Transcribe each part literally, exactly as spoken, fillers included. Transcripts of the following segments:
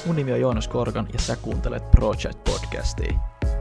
Mun nimi on Joonas Korkan ja sä kuuntelet Project-podcastia.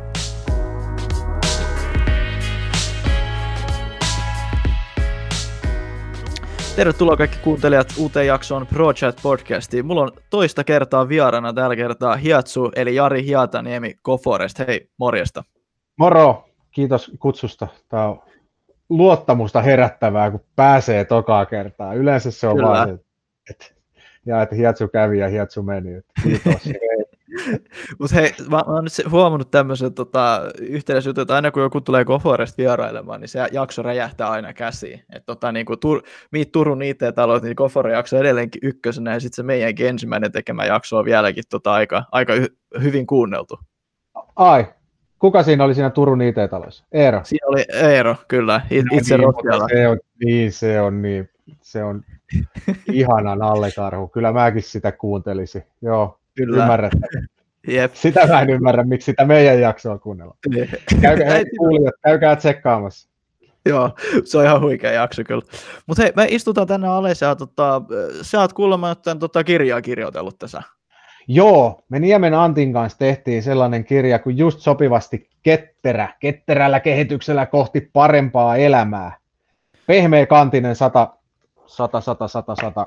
Tervetuloa kaikki kuuntelijat uuteen jaksoon Project-podcastiin. Mulla on toista kertaa vieraana tällä kertaa Hiatsu eli Jari Hietaniemi Goforest. Hei, morjesta. Moro, kiitos kutsusta. Tää on luottamusta herättävää, kun pääsee tokaa kertaa. Yleensä se on Kyllä. vaan se, että, ja, että Hiatsu kävi ja Hiatsu meni. Kiitos. Mutta hei, mä, mä oon nyt huomannut tämmöisen tota, yhteydessä, että aina kun joku tulee Goforest vierailemaan, niin se jakso räjähtää aina käsiin. Että tota, niin kuin Tur- Meet Turun I T-talot, niin Gofore jakso edelleenkin ykkösenä, ja sitten se meidänkin ensimmäinen tekemä jakso on vieläkin tota, aika, aika hy- hyvin kuunneltu. Ai, kuka siinä oli siinä Turun I T-talossa? Eero? Siinä oli Eero, kyllä, it- no, itse niin, Rostiala. Se on, niin, se on niin, se on ihana nallekarhu. Kyllä mäkin sitä kuuntelisin. Joo, kyllä. Ymmärrettävä. Jep. Sitä mä en ymmärrä, miksi sitä meidän jaksoa kuunnellaan. Käykää, hei, kuulijat, käykää tsekkaamassa. Joo, se on ihan huikea jakso kyllä. Mutta hei, me istutaan tänne alas ja tota, sä oot kuulemma tämän tota, kirjaa kirjoitellut tässä. Joo, me Niemen Antin kanssa tehtiin sellainen kirja kuin just sopivasti ketterä, ketterällä kehityksellä kohti parempaa elämää. Pehmeä kantinen sata, sata, sata, sata, sata,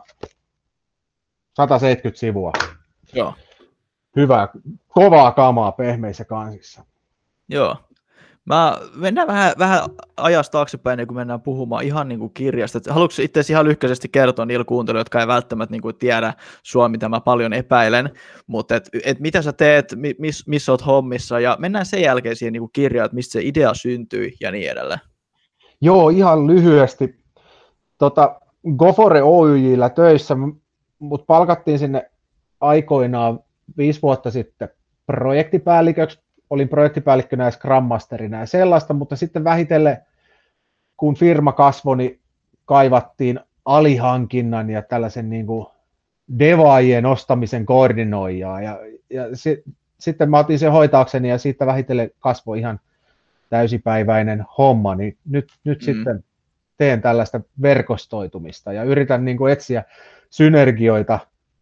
sata seitsemänkymmentä sivua. Joo. Hyvä, kovaa kamaa pehmeissä kansissa. Joo. Mä mennään vähän, vähän ajasta taaksepäin, niin kun mennään puhumaan ihan niin kuin kirjasta. Haluatko itse ihan lyhkäisesti kertoa niille kuuntelijoille, jotka ei välttämättä niin kuin tiedä sua, mitä mä paljon epäilen, mutta et, et mitä sä teet, miss, missä oot hommissa, ja mennään sen jälkeen siihen niin kuin kirjaan, että mistä se idea syntyi ja niin edelleen. Joo, ihan lyhyesti. Tota, Gofore Oyj:llä töissä, mut palkattiin sinne aikoinaan viisi vuotta sitten projektipäälliköksi. Olin projektipäällikkönä ja Scrum Masterina ja sellaista, mutta sitten vähitellen, kun firma kasvoi, niin kaivattiin alihankinnan ja tällaisen niin kuin devaajien ostamisen koordinoijaa. Ja, ja si, sitten mä otin sen hoitaakseni ja siitä vähitellen kasvoi ihan täysipäiväinen homma. Niin nyt nyt mm. sitten teen tällaista verkostoitumista ja yritän niin kuin etsiä synergioita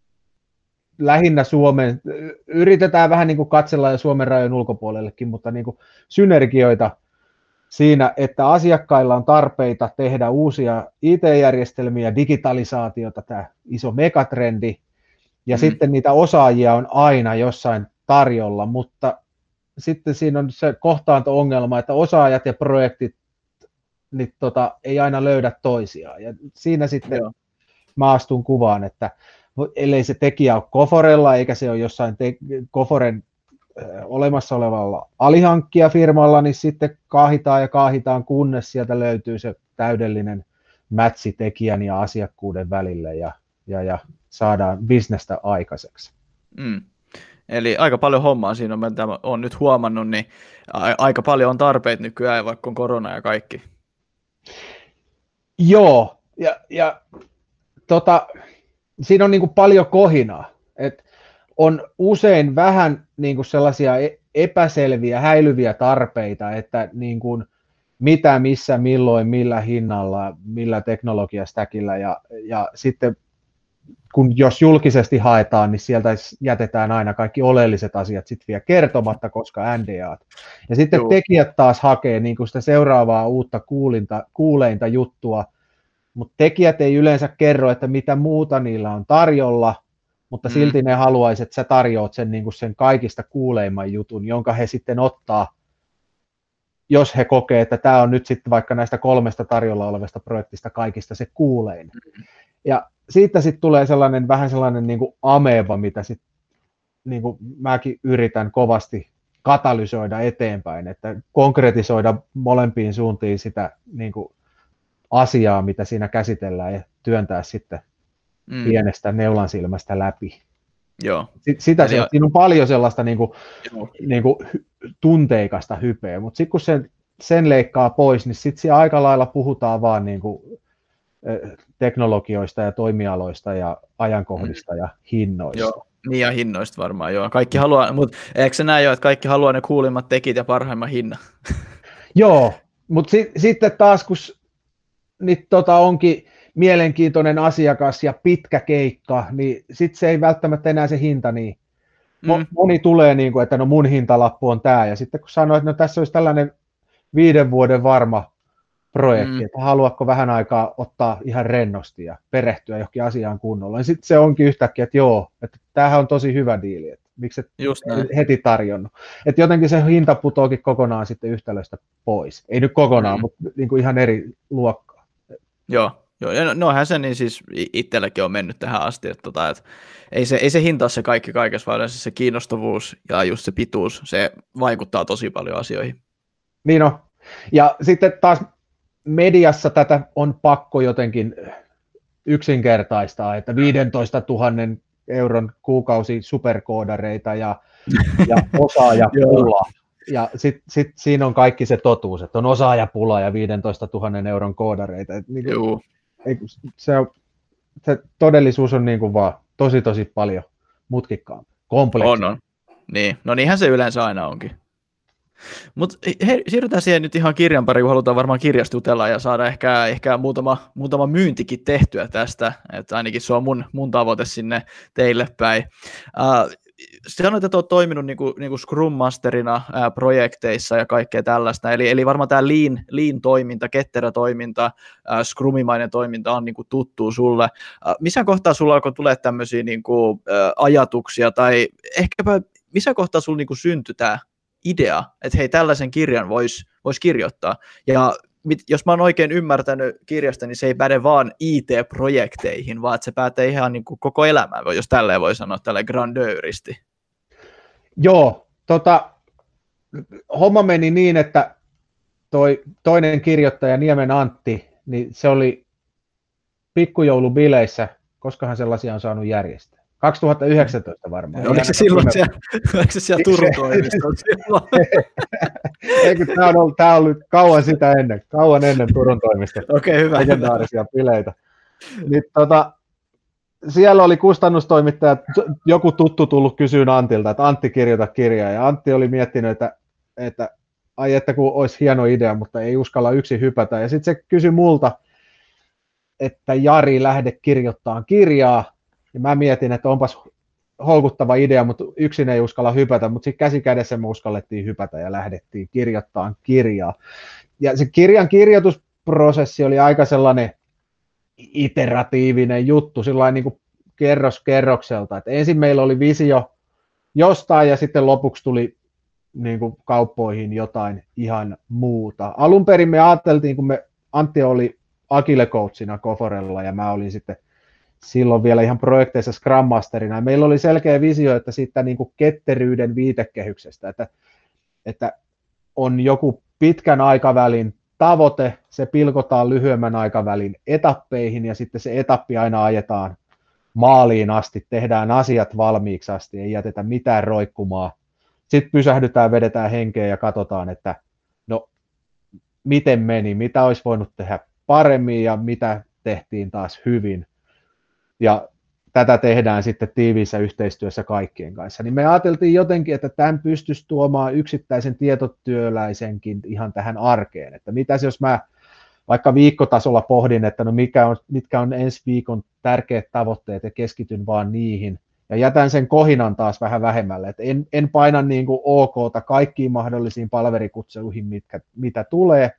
lähinnä Suomen, yritetään vähän niin kuin katsella jo Suomen rajojen ulkopuolellekin, mutta niin kuin synergioita siinä, että asiakkailla on tarpeita tehdä uusia I T-järjestelmiä, digitalisaatiota, tämä iso megatrendi, ja mm. sitten niitä osaajia on aina jossain tarjolla, mutta sitten siinä on se kohtaanto-ongelma, että osaajat ja projektit niin tota, ei aina löydä toisiaan, ja siinä sitten Joo. mä astun kuvaan, että ellei se tekijä ole Goforella, eikä se ole jossain te- Goforen äh, olemassa olevalla alihankkijafirmalla, niin sitten kaahitaan ja kaahitaan, kunnes sieltä löytyy se täydellinen matchi tekijän ja asiakkuuden välille ja, ja, ja saadaan bisnestä aikaiseksi. Mm. Eli aika paljon hommaa siinä on, mitä olen nyt huomannut, niin a- aika paljon on tarpeet nykyään, vaikka on korona ja kaikki. Joo, ja, ja tota... siinä on niin kuin paljon kohinaa, että on usein vähän niin kuin sellaisia epäselviä, häilyviä tarpeita, että niin kuin mitä, missä, milloin, millä hinnalla, millä teknologiastäkillä, ja, ja sitten kun jos julkisesti haetaan, niin sieltä jätetään aina kaikki oleelliset asiat sitten vielä kertomatta, koska N D A:t. Ja sitten Joo. tekijät taas hakee niin kuin sitä seuraavaa uutta kuulinta, kuuleinta juttua, mutta tekijät ei yleensä kerro, että mitä muuta niillä on tarjolla, mutta mm. silti ne haluaisi, että sä tarjoat sen, niin kuin sen kaikista kuuleimman jutun, jonka he sitten ottaa, jos he kokee, että tämä on nyt sitten vaikka näistä kolmesta tarjolla olevasta projektista kaikista se kuulein. Mm. Ja siitä sitten tulee sellainen vähän sellainen niin kuin ameba, mitä sitten niin kuin mäkin yritän kovasti katalysoida eteenpäin, että konkretisoida molempiin suuntiin sitä niin kuin asiaa, mitä siinä käsitellään, ja työntää sitten mm. pienestä neulan silmästä läpi. Joo. Sitä se, siinä on paljon sellaista niin kuin, niin kuin tunteikasta hypeä, mutta sitten kun sen, sen leikkaa pois, niin sitten siellä aika lailla puhutaan vaan niin kuin teknologioista ja toimialoista ja ajankohdista mm. ja hinnoista. Joo. Niin ja hinnoista varmaan, joo. Kaikki haluaa, mutta eikö se näin jo, että kaikki haluaa ne kuulimmat tekit ja parhaimman hinnan? Joo, mutta si- sitten taas kun niin tota onkin mielenkiintoinen asiakas ja pitkä keikka, niin sitten se ei välttämättä enää se hinta niin Mm. Moni tulee, niin kuin, että no mun hintalappu on tämä, ja sitten kun sanoo, että no tässä olisi tällainen viiden vuoden varma projekti, Mm. että haluatko vähän aikaa ottaa ihan rennosti ja perehtyä johonkin asiaan kunnolla, niin sitten se onkin yhtäkkiä, että joo, että tämähän on tosi hyvä diili, että miksi et Just näin. heti tarjonnut. Että jotenkin se hinta putoakin kokonaan sitten yhtälöstä pois. Ei nyt kokonaan, Mm. mutta niin kuin ihan eri luokkaa. Joo, joo. Ja noinhan se niin siis itselläkin on mennyt tähän asti, että, tota, että ei, se, ei se hinta ole se kaikki kaikessa, vaan yleensä se kiinnostavuus ja just se pituus, se vaikuttaa tosi paljon asioihin. Niin on. Ja sitten taas mediassa tätä on pakko jotenkin yksinkertaistaa, että viisitoista tuhatta euron kuukausi superkoodareita ja, ja osaajapula. Ja sitten sit siinä on kaikki se totuus, että on osaajapula ja viisitoista tuhatta euron koodareita. Et niin kuin, se, se todellisuus on niin kuin vaan tosi tosi paljon mutkikkaampi, kompleksi. On, on. Niin. No niinhän se yleensä aina onkin. Mutta siirrytään siihen nyt ihan kirjan pariin, kun halutaan varmaan kirjasta jutella ja saada ehkä, ehkä muutama, muutama myyntikin tehtyä tästä, että ainakin se on mun, mun tavoite sinne teille päin. Uh, sanoit, että olet toiminut niin kuin, niin kuin Scrum Masterina ää, projekteissa ja kaikkea tällaista, eli, eli varmaan tämä lean, lean toiminta, ketterä toiminta, ää, Scrumimainen toiminta on niin kuin tuttuu sulle. Ää, missä kohtaa sulla alkoi tulee tämmöisiä niin kuin, ää, ajatuksia, tai ehkäpä missä kohtaa sulla niin kuin syntyi tämä idea, että hei, tällaisen kirjan voisi vois kirjoittaa, ja mit, jos mä oon oikein ymmärtänyt kirjasta, niin se ei päde vaan I T-projekteihin, vaan että se pätee ihan niin kuin koko elämään, jos tälleen voi sanoa, tälleen grandööristi. Joo, tota, homma meni niin, että toi toinen kirjoittaja Niemen Antti, niin se oli pikkujoulubileissä, koskahan sellaisia on saanut järjestää. kaksituhattayhdeksäntoista varmaan. Oliko se silloin siellä, oliko se siellä Turun toimistossa? Eikö, tämä on ollut, tämä on ollut kauan sitä ennen, kauan ennen Turun toimistosta. Okei, okay, hyvä. Legendaarisia bileitä. Niin, tota, siellä oli kustannustoimittaja, joku tuttu tullut kysyyn Antilta, että Antti kirjoita kirjaa, ja Antti oli miettinyt, että, että ai että kun olisi hieno idea, mutta ei uskalla yksin hypätä, ja sitten se kysyi multa, että Jari, lähde kirjoittamaan kirjaa, ja mä mietin, että onpas houkuttava idea, mutta yksin ei uskalla hypätä, mutta sitten käsi kädessä me uskallettiin hypätä ja lähdettiin kirjoittamaan kirjaa. Ja se kirjan kirjoitusprosessi oli aika sellainen iteratiivinen juttu, sillain niin kuin kerros kerrokselta. Et ensin meillä oli visio jostain ja sitten lopuksi tuli niin kuin kauppoihin jotain ihan muuta. Alun perin me ajateltiin, kun me Antti oli Agile coachina Goforella ja mä olin sitten silloin vielä ihan projekteissa Scrum Masterina. Ja meillä oli selkeä visio, että siitä niin kuin ketteryyden viitekehyksestä, että, että on joku pitkän aikavälin tavoite, se pilkotaan lyhyemmän aikavälin etappeihin ja sitten se etappi aina ajetaan maaliin asti, tehdään asiat valmiiksi asti, ei jätetä mitään roikkumaa. Sitten pysähdytään, vedetään henkeä ja katsotaan, että no miten meni, mitä olisi voinut tehdä paremmin ja mitä tehtiin taas hyvin. Ja tätä tehdään sitten tiiviissä yhteistyössä kaikkien kanssa. Niin me ajateltiin jotenkin, että tämän pystyisi tuomaan yksittäisen tietotyöläisenkin ihan tähän arkeen. Että mitäs jos mä vaikka viikkotasolla pohdin, että no mikä on, mitkä on ensi viikon tärkeät tavoitteet ja keskityn vaan niihin. Ja jätän sen kohinan taas vähän vähemmälle. Että en, en paina niin kuin OKta kaikkiin mahdollisiin palverikutseluihin, mitkä, mitä tulee,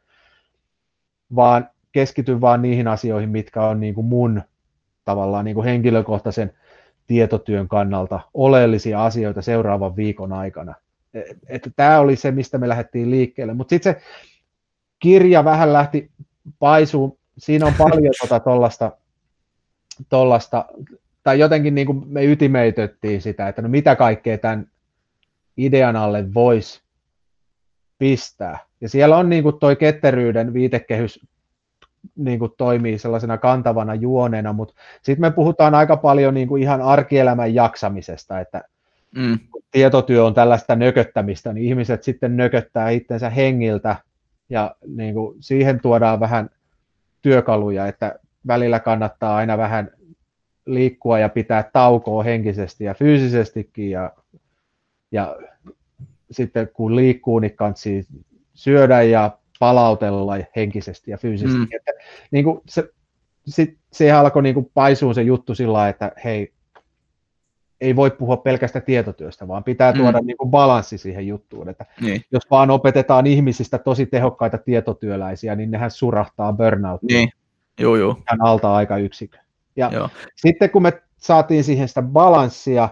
vaan keskityn vaan niihin asioihin, mitkä on niin kuin mun tavallaan niin kuin henkilökohtaisen tietotyön kannalta oleellisia asioita seuraavan viikon aikana. Että tämä oli se, mistä me lähdettiin liikkeelle. Mutta sitten se kirja vähän lähti paisuun. Siinä on paljon tuota tollasta, tollasta, tai jotenkin niin kuin me ytimeitettiin sitä, että no mitä kaikkea tämän idean alle voisi pistää. Ja siellä on niin kuin toi ketteryyden viitekehys niin kuin toimii sellaisena kantavana juonena, mutta sitten me puhutaan aika paljon niin kuin ihan arkielämän jaksamisesta, että mm. tietotyö on tällaista nököttämistä, niin ihmiset sitten nököttää itsensä hengiltä, ja niin kuin siihen tuodaan vähän työkaluja, että välillä kannattaa aina vähän liikkua ja pitää taukoa henkisesti ja fyysisestikin, ja, ja sitten kun liikkuu, niin kansi syödä ja palautella henkisesti ja fyysisesti. Mm. Että, niin kuin se, sit, se alkoi niin kuin paisua se juttu sillä lailla, että hei, ei voi puhua pelkästä tietotyöstä, vaan pitää tuoda Mm. niin kuin balanssi siihen juttuun, että Niin. jos vaan opetetaan ihmisistä tosi tehokkaita tietotyöläisiä, niin nehän surahtaa burnouttiin Niin. Joo, joo. ihan alta aika yksikö. Ja Joo. sitten kun me saatiin siihen sitä balanssia,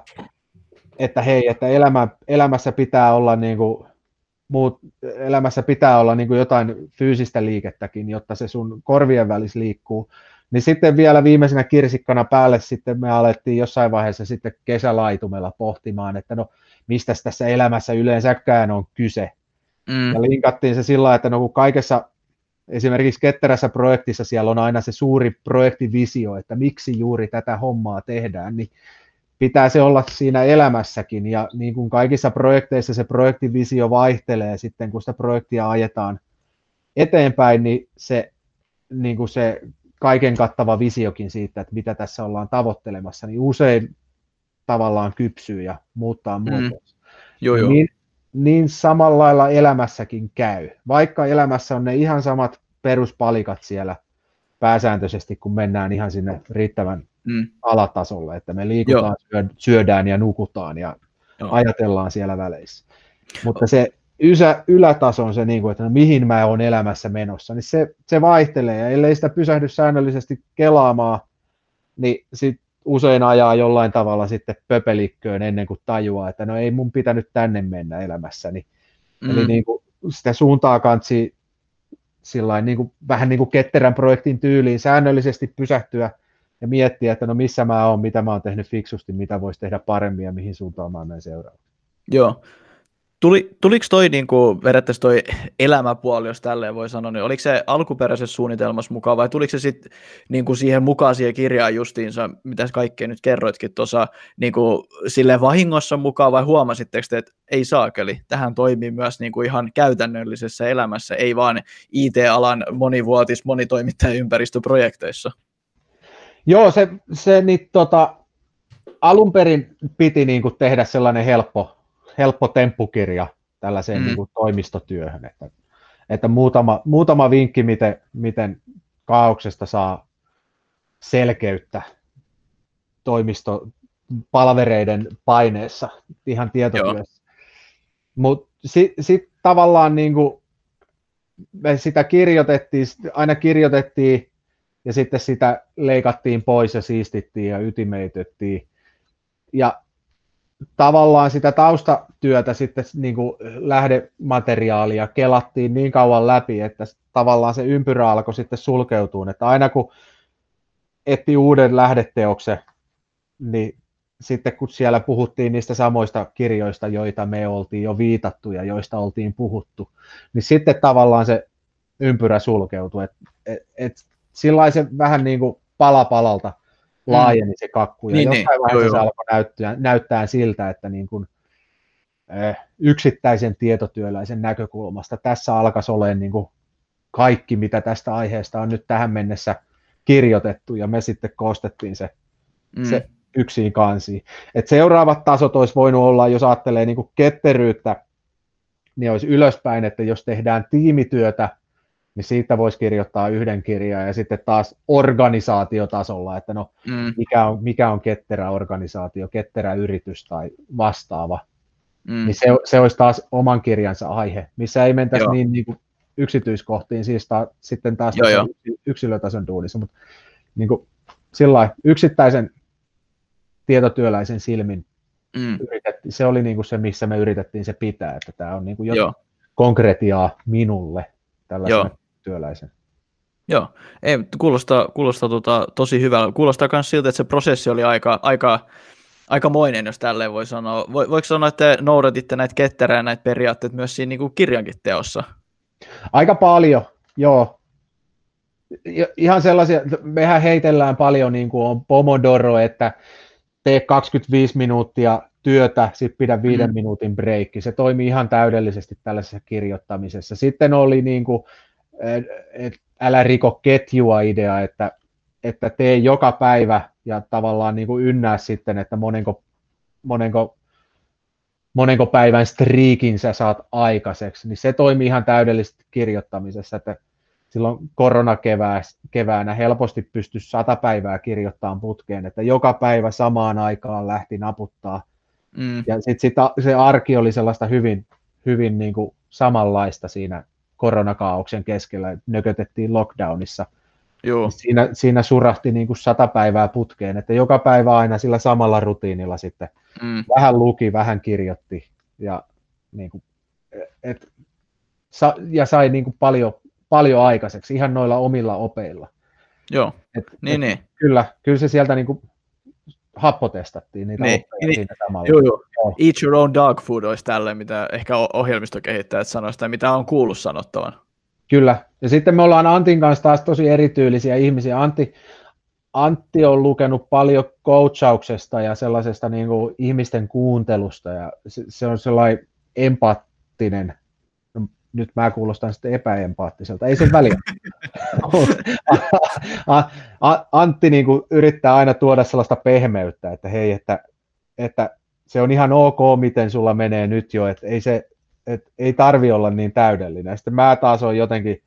että hei, että elämä, elämässä pitää olla niin kuin, muut, elämässä pitää olla niin kuin jotain fyysistä liikettäkin, jotta se sun korvien välissä liikkuu, niin sitten vielä viimeisenä kirsikkana päälle sitten me alettiin jossain vaiheessa sitten kesälaitumella pohtimaan, että no mistä tässä elämässä yleensäkään on kyse. Mm. Ja linkattiin se sillä, että no kun kaikessa, esimerkiksi ketterässä projektissa siellä on aina se suuri projektivisio, että miksi juuri tätä hommaa tehdään, niin pitää se olla siinä elämässäkin, ja niin kuin kaikissa projekteissa se projektivisio vaihtelee sitten, kun sitä projektia ajetaan eteenpäin, niin se, niin kuin se kaiken kattava visiokin siitä, että mitä tässä ollaan tavoittelemassa, niin usein tavallaan kypsyy ja muuttaa muotoonsa. Mm. Joo, joo. Niin, niin samalla lailla elämässäkin käy, vaikka elämässä on ne ihan samat peruspalikat siellä pääsääntöisesti, kun mennään ihan sinne riittävän mm. alatasolle, että me liikutaan, Joo. syödään ja nukutaan ja Joo. ajatellaan siellä väleissä. Mutta se ysä, ylätaso on se, niin kuin, että no, mihin mä oon elämässä menossa, niin se, se vaihtelee, ja ellei sitä pysähdy säännöllisesti kelaamaan, niin sit usein ajaa jollain tavalla sitten pöpelikköön ennen kuin tajuaa, että no ei mun pitänyt tänne mennä elämässäni. Mm. Eli niin kuin sitä suuntaa kansi sillain, niin kuin, vähän niin kuin ketterän projektin tyyliin säännöllisesti pysähtyä ja miettiä, että no missä mä oon, mitä mä oon tehnyt fiksusti, mitä voisi tehdä paremmin ja mihin suuntaan mä menen seuraavaksi. Joo. Tuli, tuliko toi niin kuin, periaatteessa toi elämäpuoli, jos tälleen voi sanoa, niin oliko se alkuperäisessä suunnitelmassa mukaan vai tuliko se sitten niin kuin siihen mukaan siihen kirjaan justiinsa, mitä kaikkea nyt kerroitkin tuossa, niin kuin silleen vahingossa mukaan vai huomasitteko te, että ei saakeli, tähän toimii myös niin kuin ihan käytännöllisessä elämässä, ei vaan I T-alan monivuotis monitoimittajaympäristöprojekteissa? Joo, se, se niin, tota, alun perin piti niin kuin tehdä sellainen helppo, helppo temppukirja tällaiseen mm. niin kuin toimistotyöhön, että, että muutama, muutama vinkki, miten, miten kaauksesta saa selkeyttä toimistopalvereiden paineessa ihan tietotyössä. Mutta sitten sit tavallaan niin kuin me sitä kirjoitettiin, aina kirjoitettiin ja sitten sitä leikattiin pois ja siistittiin ja ytimeitettiin. Ja tavallaan sitä taustatyötä sitten niin kuin lähdemateriaalia kelattiin niin kauan läpi, että tavallaan se ympyrä alkoi sitten sulkeutua, että aina kun etti uuden lähdeteoksen, niin sitten kun siellä puhuttiin niistä samoista kirjoista, joita me oltiin jo viitattu ja joista oltiin puhuttu, niin sitten tavallaan se ympyrä sulkeutui, että et, et, sillä se vähän niin kuin pala palalta laajeni se kakku, ja niin, jossain niin, vaiheessa joo, se alkoi näyttää, näyttää siltä, että niin kuin, eh, yksittäisen tietotyöläisen näkökulmasta tässä alkaisi olemaan niin kuin kaikki, mitä tästä aiheesta on nyt tähän mennessä kirjoitettu, ja me sitten koostettiin se, mm. se yksin kansiin. Et seuraavat tasot olisi voinut olla, jos ajattelee niin kuin ketteryyttä, niin olisi ylöspäin, että jos tehdään tiimityötä, niin siitä voisi kirjoittaa yhden kirjan, ja sitten taas organisaatiotasolla, että no mm. mikä, on, mikä on ketterä organisaatio, ketterä yritys tai vastaava, mm. niin se, se olisi taas oman kirjansa aihe, missä ei mentäisi Joo. niin, niin kuin yksityiskohtiin, siis ta, sitten taas Joo, jo. yksilötason duunissa, mutta niin kuin, sillä yksittäisen tietotyöläisen silmin mm. yritettiin, se oli niin kuin se, missä me yritettiin se pitää, että tämä on niin kuin jotain konkretiaa minulle, tällaisen työläisen. Joo, ei, kuulostaa, kuulostaa tota, tosi hyvältä. Kuulostaa myös siltä, että se prosessi oli aika, aika, aikamoinen, jos tälleen voi sanoa. Vo, voiko sanoa, että te noudatitte näitä ketterää näitä periaatteita myös siinä niin kuin kirjankin teossa? Aika paljon, joo. Ihan sellaisia, mehän heitellään paljon, niin kuin on Pomodoro, että tee kaksikymmentäviisi minuuttia työtä, sitten pidä viiden mm. minuutin breikki. Se toimii ihan täydellisesti tällaisessa kirjoittamisessa. Sitten oli niin kuin, et älä riko ketjua idea, että, että tee joka päivä ja tavallaan niin kuin ynnää sitten, että monenko, monenko, monenko päivän striikin sä saat aikaiseksi, niin se toimii ihan täydellisesti kirjoittamisessa, että silloin koronakeväänä helposti pystyi sata päivää kirjoittamaan putkeen, että joka päivä samaan aikaan lähti naputtaa. Mm. Ja sitten se arki oli sellaista hyvin, hyvin niin kuin samanlaista siinä koronakaauksen keskellä, nökötettiin lockdownissa. Siinä, siinä surahti niin kuin sata päivää putkeen, että joka päivä aina sillä samalla rutiinilla sitten mm. vähän luki, vähän kirjoitti ja, niin kuin, et, sa, ja sai niin kuin paljon, paljon aikaiseksi ihan noilla omilla opeilla. Joo, et, niin, et, niin. Kyllä, kyllä se sieltä niin kuin happotestattiin niitä niin, oppeja niin, siinä samalla. Joo, joo. Eat your own dog food olisi tälle, mitä ehkä ohjelmistokehittäjät sanoisivat, tai mitä on kuullut sanottavan. Kyllä, ja sitten me ollaan Antin kanssa taas tosi erityylisiä ihmisiä. Antti, Antti on lukenut paljon coachauksesta ja sellaisesta niin kuin ihmisten kuuntelusta, ja se, se on sellainen empaattinen, no, nyt mä kuulostan sitten epäempaattiselta, ei sen väliä. Antti niin kuin yrittää aina tuoda sellaista pehmeyttä, että hei, että, että se on ihan ok, miten sulla menee nyt jo, että ei se, et ei tarvi olla niin täydellinen. Sitten mä taas on jotenkin,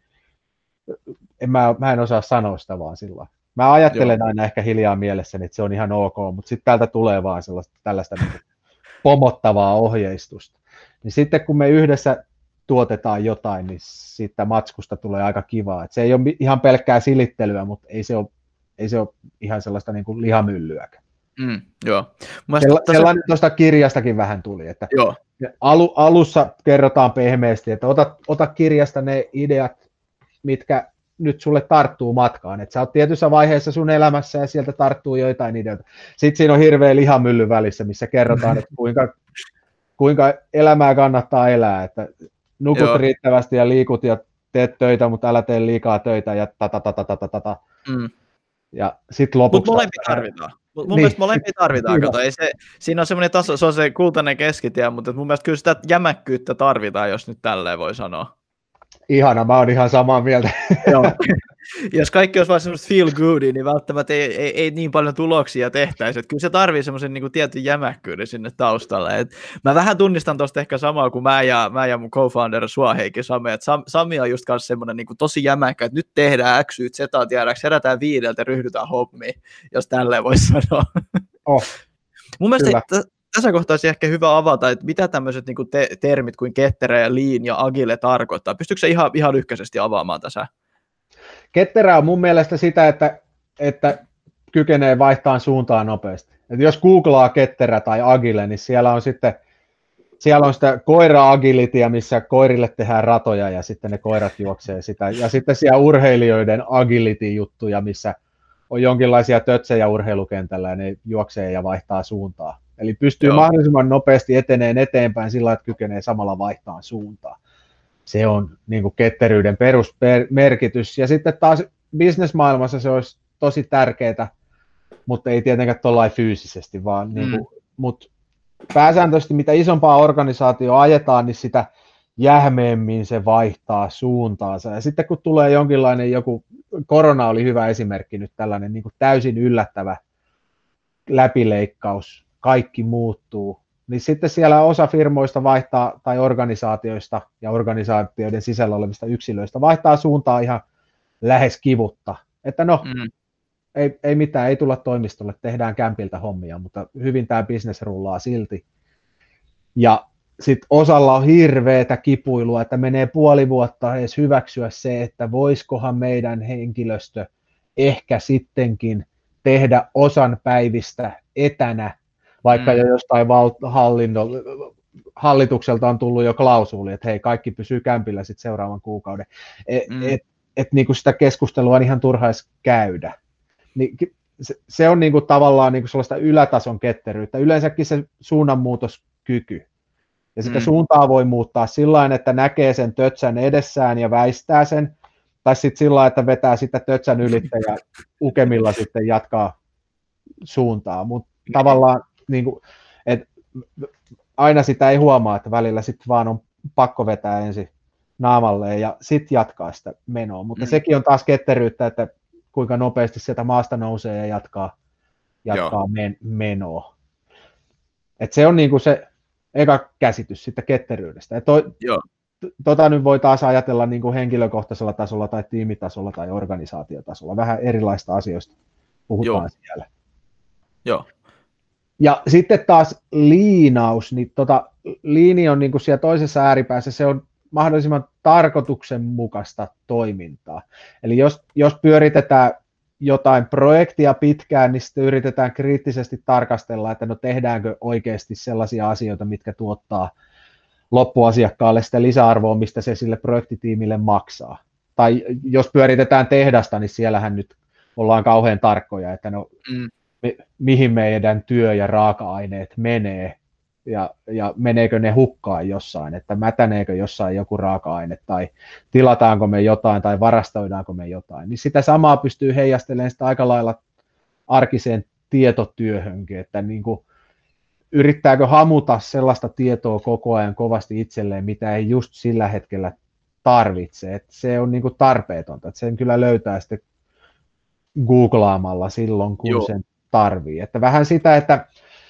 en mä, mä en osaa sanoa sitä vaan sillä. Mä ajattelen Joo. aina ehkä hiljaa mielessäni, että se on ihan ok, mutta sitten täältä tulee vaan sellaista, tällaista niin pomottavaa ohjeistusta. Niin sitten kun me yhdessä tuotetaan jotain, niin siitä matskusta tulee aika kivaa. Et se ei ole ihan pelkkää silittelyä, mutta ei se ole, ei se ole ihan sellaista niin kuin lihamyllyäkään. Mm, joo. Sella, tässä... Sellainen tuosta kirjastakin vähän tuli, että joo. Alu, alussa kerrotaan pehmeästi, että ota, ota kirjasta ne ideat, mitkä nyt sulle tarttuu matkaan. Että sä oot tietyssä vaiheessa sun elämässä ja sieltä tarttuu joitain ideoita. Sitten siinä on hirveä lihamylly välissä, missä kerrotaan, että kuinka, kuinka elämää kannattaa elää, että nukut joo. riittävästi ja liikut ja teet töitä, mutta älä tee liikaa töitä ja ta-ta-ta-ta-ta-ta. Mm. Ja sitten lopuksi... Mutta molempia tarvitaan. Mun niin. mielestä molempia tarvitaan, kato. Ei se, siinä on semmoinen taso, se on se kultainen keskitie, mutta mun mielestä kyllä sitä jämäkkyyttä tarvitaan, jos nyt tälleen voi sanoa. Ihana, mä oon ihan samaa mieltä. Joo. Jos kaikki olisi vain semmoista feel goodia, niin välttämättä ei, ei, ei niin paljon tuloksia tehtäisi. Että kyllä se tarvii semmoisen niin kuin tietyn jämäkkyyden sinne taustalle. Et mä vähän tunnistan tuosta ehkä samaa kuin mä ja, mä ja mun co-founder Sua Heikki Same. Että Sam, Sami on just kanssa semmoinen niin kuin tosi jämäkkä, että nyt tehdään X, Y, Z, tiedäks, herätään viideltä ja ryhdytään hommiin, jos tälleen voisi sanoa. Oh, mun mielestä t- tässä kohtaa olisi ehkä hyvä avata, että mitä tämmöiset niin kuin te- termit kuin ketterä ja lean ja agile tarkoittaa. Pystyykö se ihan, ihan lyhkäisesti avaamaan tässä? Ketterä on mun mielestä sitä, että, että kykenee vaihtamaan suuntaan nopeasti. Et jos googlaa ketterä tai agile, niin siellä on sitten siellä on sitä koira-agilityä, missä koirille tehdään ratoja ja sitten ne koirat juoksee sitä. Ja sitten siellä urheilijoiden agility-juttuja, missä on jonkinlaisia tötsejä urheilukentällä ja ne juoksee ja vaihtaa suuntaa. Eli pystyy Joo. mahdollisimman nopeasti eteneen eteenpäin sillä, että kykenee samalla vaihtamaan suuntaa. Se on niin kuin ketteryyden perusmerkitys. Ja sitten taas bisnesmaailmassa se olisi tosi tärkeää, mutta ei tietenkään tuollain fyysisesti, vaan mm. niin kuin, mutta pääsääntöisesti mitä isompaa organisaatioa ajetaan, niin sitä jähmeemmin se vaihtaa suuntaansa. Ja sitten kun tulee jonkinlainen joku, korona oli hyvä esimerkki nyt, tällainen niin kuin täysin yllättävä läpileikkaus, kaikki muuttuu, niin sitten siellä osa firmoista vaihtaa, tai organisaatioista ja organisaatioiden sisällä olevista yksilöistä vaihtaa suuntaa ihan lähes kivutta. Että no, mm. ei, ei mitään, ei tulla toimistolle, tehdään kämpiltä hommia, mutta hyvin tämä business rullaa silti. Ja sitten osalla on hirveätä kipuilua, että menee puoli vuotta edes hyväksyä se, että voisikohan meidän henkilöstö ehkä sittenkin tehdä osan päivistä etänä, vaikka mm. jo jostain val- hallinno, hallitukselta on tullut jo klausuli, että hei, kaikki pysyy kämpillä sitten seuraavan kuukauden. Et, mm. et, et niinku sitä keskustelua on ihan turhais käydä. Niin, se, se on niinku tavallaan niinku sellaista ylätason ketteryyttä, yleensäkin se suunnanmuutoskyky. Ja sitä mm. suuntaa voi muuttaa sillä että näkee sen tötsän edessään ja väistää sen, tai sitten sillä että vetää sitä tötsän ylitse ja ukemilla sitten jatkaa suuntaa. Mutta mm. tavallaan niin kuin, et aina sitä ei huomaa, että välillä sitten vaan on pakko vetää ensin naamalleen ja sitten jatkaa sitä menoa. Mutta mm. sekin on taas ketteryyttä, että kuinka nopeasti sieltä maasta nousee ja jatkaa, jatkaa men- menoa. Et se on niin kuin se eka käsitys sitten ketteryydestä. Ja toi, tota nyt voi taas ajatella niin kuin henkilökohtaisella tasolla tai tiimitasolla tai organisaatiotasolla. Vähän erilaista asioista puhutaan Joo. siellä. Joo. Ja sitten taas liinaus, niin tota, liini on niin kuin siellä toisessa ääripäässä, se on mahdollisimman tarkoituksenmukaista toimintaa. Eli jos, jos pyöritetään jotain projektia pitkään, niin sitten yritetään kriittisesti tarkastella, että no tehdäänkö oikeasti sellaisia asioita, mitkä tuottaa loppuasiakkaalle sitä lisäarvoa, mistä se sille projektitiimille maksaa. Tai jos pyöritetään tehdasta, niin siellähän nyt ollaan kauhean tarkkoja, että no mm. mi- mihin meidän työ ja raaka-aineet menee, ja, ja meneekö ne hukkaan jossain, että mätäneekö jossain joku raaka-aine, tai tilataanko me jotain, tai varastoidaanko me jotain. Niin sitä samaa pystyy heijastelemaan sitä aika lailla arkiseen tietotyöhönkin, että niin kuin yrittääkö hamuta sellaista tietoa koko ajan kovasti itselleen, mitä ei just sillä hetkellä tarvitse. Et se on niinku tarpeetonta. Et sen kyllä löytää sitten googlaamalla silloin, kun Joo. sen tarvii. Että vähän sitä, että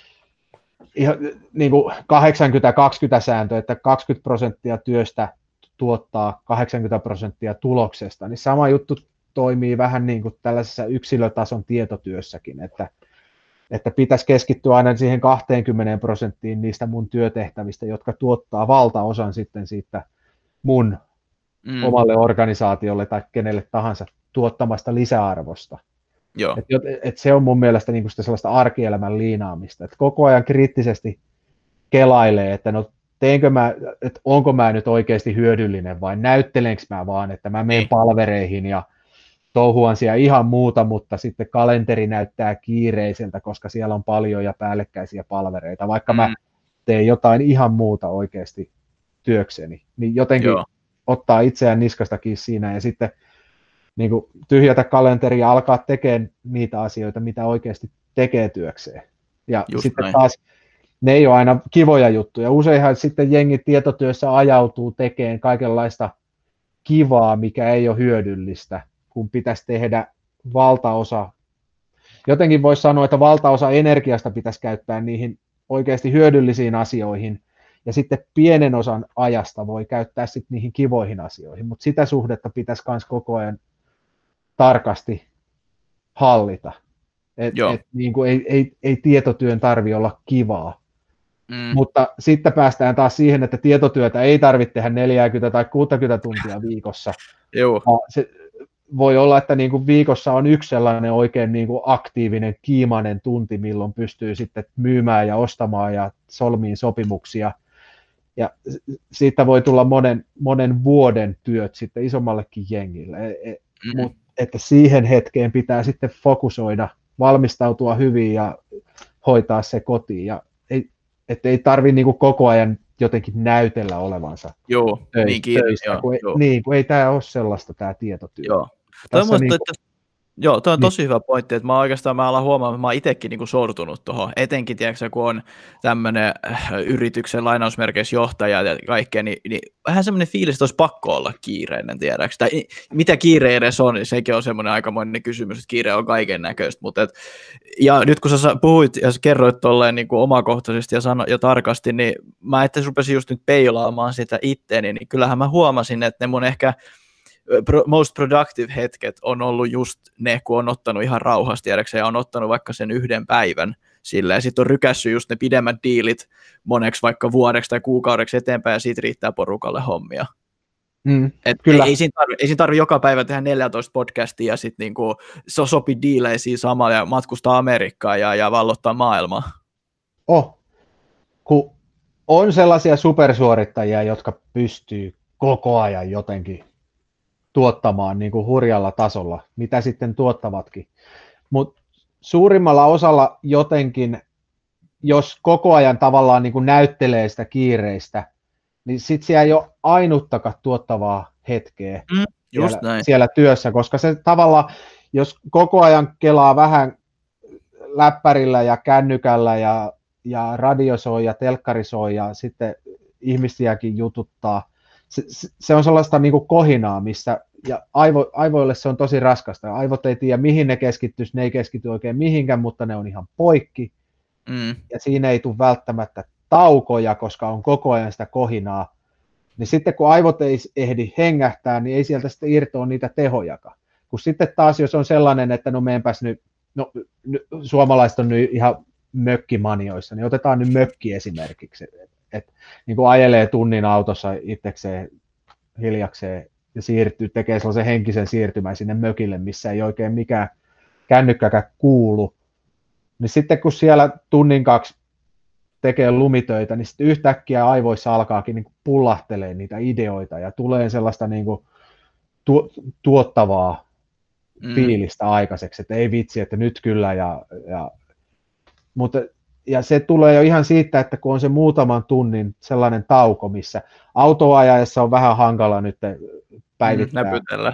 ihan, niinku kahdeksankymmentä kaksikymmentä sääntö, että kaksikymmentä prosenttia työstä tuottaa kahdeksankymmentä prosenttia tuloksesta, niin sama juttu toimii vähän niin kuin tällaisessa yksilötason tietotyössäkin, että että pitäisi keskittyä aina siihen kaksikymmentä prosenttiin niistä mun työtehtävistä, jotka tuottaa valtaosan sitten siitä mun mm. omalle organisaatiolle tai kenelle tahansa tuottamasta lisäarvosta. Joo. Et, et se on mun mielestä niinku sitä sellaista arkielämän liinaamista, että koko ajan kriittisesti kelailee, että no teenkö mä, että onko mä nyt oikeasti hyödyllinen vai näyttelenkö mä vaan, että mä menen palvereihin ja touhuan siellä ihan muuta, mutta sitten kalenteri näyttää kiireiseltä, koska siellä on paljon ja päällekkäisiä palvereita, vaikka mm. mä teen jotain ihan muuta oikeasti työkseni, niin jotenkin Joo. ottaa itseään niskastakin siinä ja sitten niin kuin tyhjätä kalenteria ja alkaa tekemään niitä asioita, mitä oikeasti tekee työkseen. Ja Just sitten näin. Taas ne ei ole aina kivoja juttuja. Useinhan sitten jengi tietotyössä ajautuu tekemään kaikenlaista kivaa, mikä ei ole hyödyllistä, kun pitäisi tehdä valtaosa, jotenkin voisi sanoa, että valtaosa energiasta pitäisi käyttää niihin oikeasti hyödyllisiin asioihin, ja sitten pienen osan ajasta voi käyttää sitten niihin kivoihin asioihin, mutta sitä suhdetta pitäisi myös koko ajan tarkasti hallita. Et, et, niin kuin ei, ei, ei tietotyön tarvitse olla kivaa, mm. mutta sitten päästään taas siihen, että tietotyötä ei tarvitse tehdä neljäkymmentä tai kuusikymmentä tuntia viikossa. Joo. Se, voi olla, että niin kuin viikossa on yksi sellainen oikein niin kuin aktiivinen, kiimainen tunti, milloin pystyy sitten myymään ja ostamaan ja solmiin sopimuksia. Ja siitä voi tulla monen, monen vuoden työt sitten isommallekin jengille. Mm-hmm. Mutta että siihen hetkeen pitää sitten fokusoida, valmistautua hyvin ja hoitaa se kotiin. Ja ei, että ei tarvitse niin kuin koko ajan jotenkin näytellä olevansa. Joo, töissä, niin kiinni, joo, kun, joo. Niin, kun ei tämä ole sellaista tämä tietotyö. Joo. Tässä niin kuin... että... Joo, tuo on niin. tosi hyvä pointti, että mä oikeastaan mä alan huomaamaan, että mä oon itsekin niin kuin sortunut tuohon, etenkin tiedätkö, kun on tämmöinen yrityksen lainausmerkeissä johtaja ja kaikkea, niin, niin vähän semmoinen fiilis, että olisi pakko olla kiireinen, tiedätkö, tai mitä kiire edes on, niin sekin on semmoinen aikamoinen kysymys, että kiire on kaiken näköistä, mutta et, ja nyt kun sä puhuit ja sä kerroit tolleen niin kuin omakohtaisesti ja, sano, ja tarkasti, niin mä itse rupesin just nyt peilaamaan sitä itteeni, niin kyllähän mä huomasin, että ne mun ehkä most productive hetket on ollut just ne, kun on ottanut ihan rauhasti tiedäksä, ja on ottanut vaikka sen yhden päivän sillä, ja sitten on rykässyt just ne pidemmät diilit moneksi vaikka vuodeksi tai kuukaudeksi eteenpäin, ja siitä riittää porukalle hommia. Mm, Et kyllä. Ei, ei siinä tarvitse tarvi joka päivä tehdä neljätoista podcastia, ja sitten niinku, se sopi diileisiin samalla, ja matkustaa Amerikkaan, ja, ja vallottaa maailmaa. Oh, kun on sellaisia supersuorittajia, jotka pystyy koko ajan jotenkin tuottamaan niin kuin hurjalla tasolla, mitä sitten tuottavatkin. Mutta suurimmalla osalla jotenkin, jos koko ajan tavallaan niin kuin näyttelee sitä kiireistä, niin sitten siellä ei ole ainuttakaan tuottavaa hetkeä mm, just siellä, näin. siellä työssä, koska se tavallaan, jos koko ajan kelaa vähän läppärillä ja kännykällä ja, ja radio soi ja telkkari soi ja sitten ihmisiäkin jututtaa, Se, se on sellaista niin kuin kohinaa, missä ja aivo, aivoille se on tosi raskasta. Aivot ei tiedä, mihin ne keskittyisi, ne ei keskity oikein mihinkään, mutta ne on ihan poikki. Mm. Ja siinä ei tule välttämättä taukoja, koska on koko ajan sitä kohinaa. niin sitten kun aivot ei ehdi hengähtää, niin ei sieltä sitten irtoa niitä tehojakaan. Kun sitten taas, jos on sellainen, että no meenpäs nyt, no suomalaiset on nyt ihan mökkimanioissa, niin otetaan nyt mökki esimerkiksi, että et, niin kuin ajelee tunnin autossa itsekseen hiljakseen ja siirtyy, tekee sellaisen henkisen siirtymän sinne mökille, missä ei oikein mikään kännykkäkään kuulu, niin sitten kun siellä tunnin kaksi tekee lumitöitä, niin sitten yhtäkkiä aivoissa alkaakin niin kuin pullahtelee niitä ideoita ja tulee sellaista niin kuin tu- tuottavaa mm. fiilistä aikaiseksi, että ei vitsi, että nyt kyllä, ja, ja, mutta, ja se tulee jo ihan siitä, että kun on se muutaman tunnin sellainen tauko, missä autoajaessa on vähän hankala nyt päivittää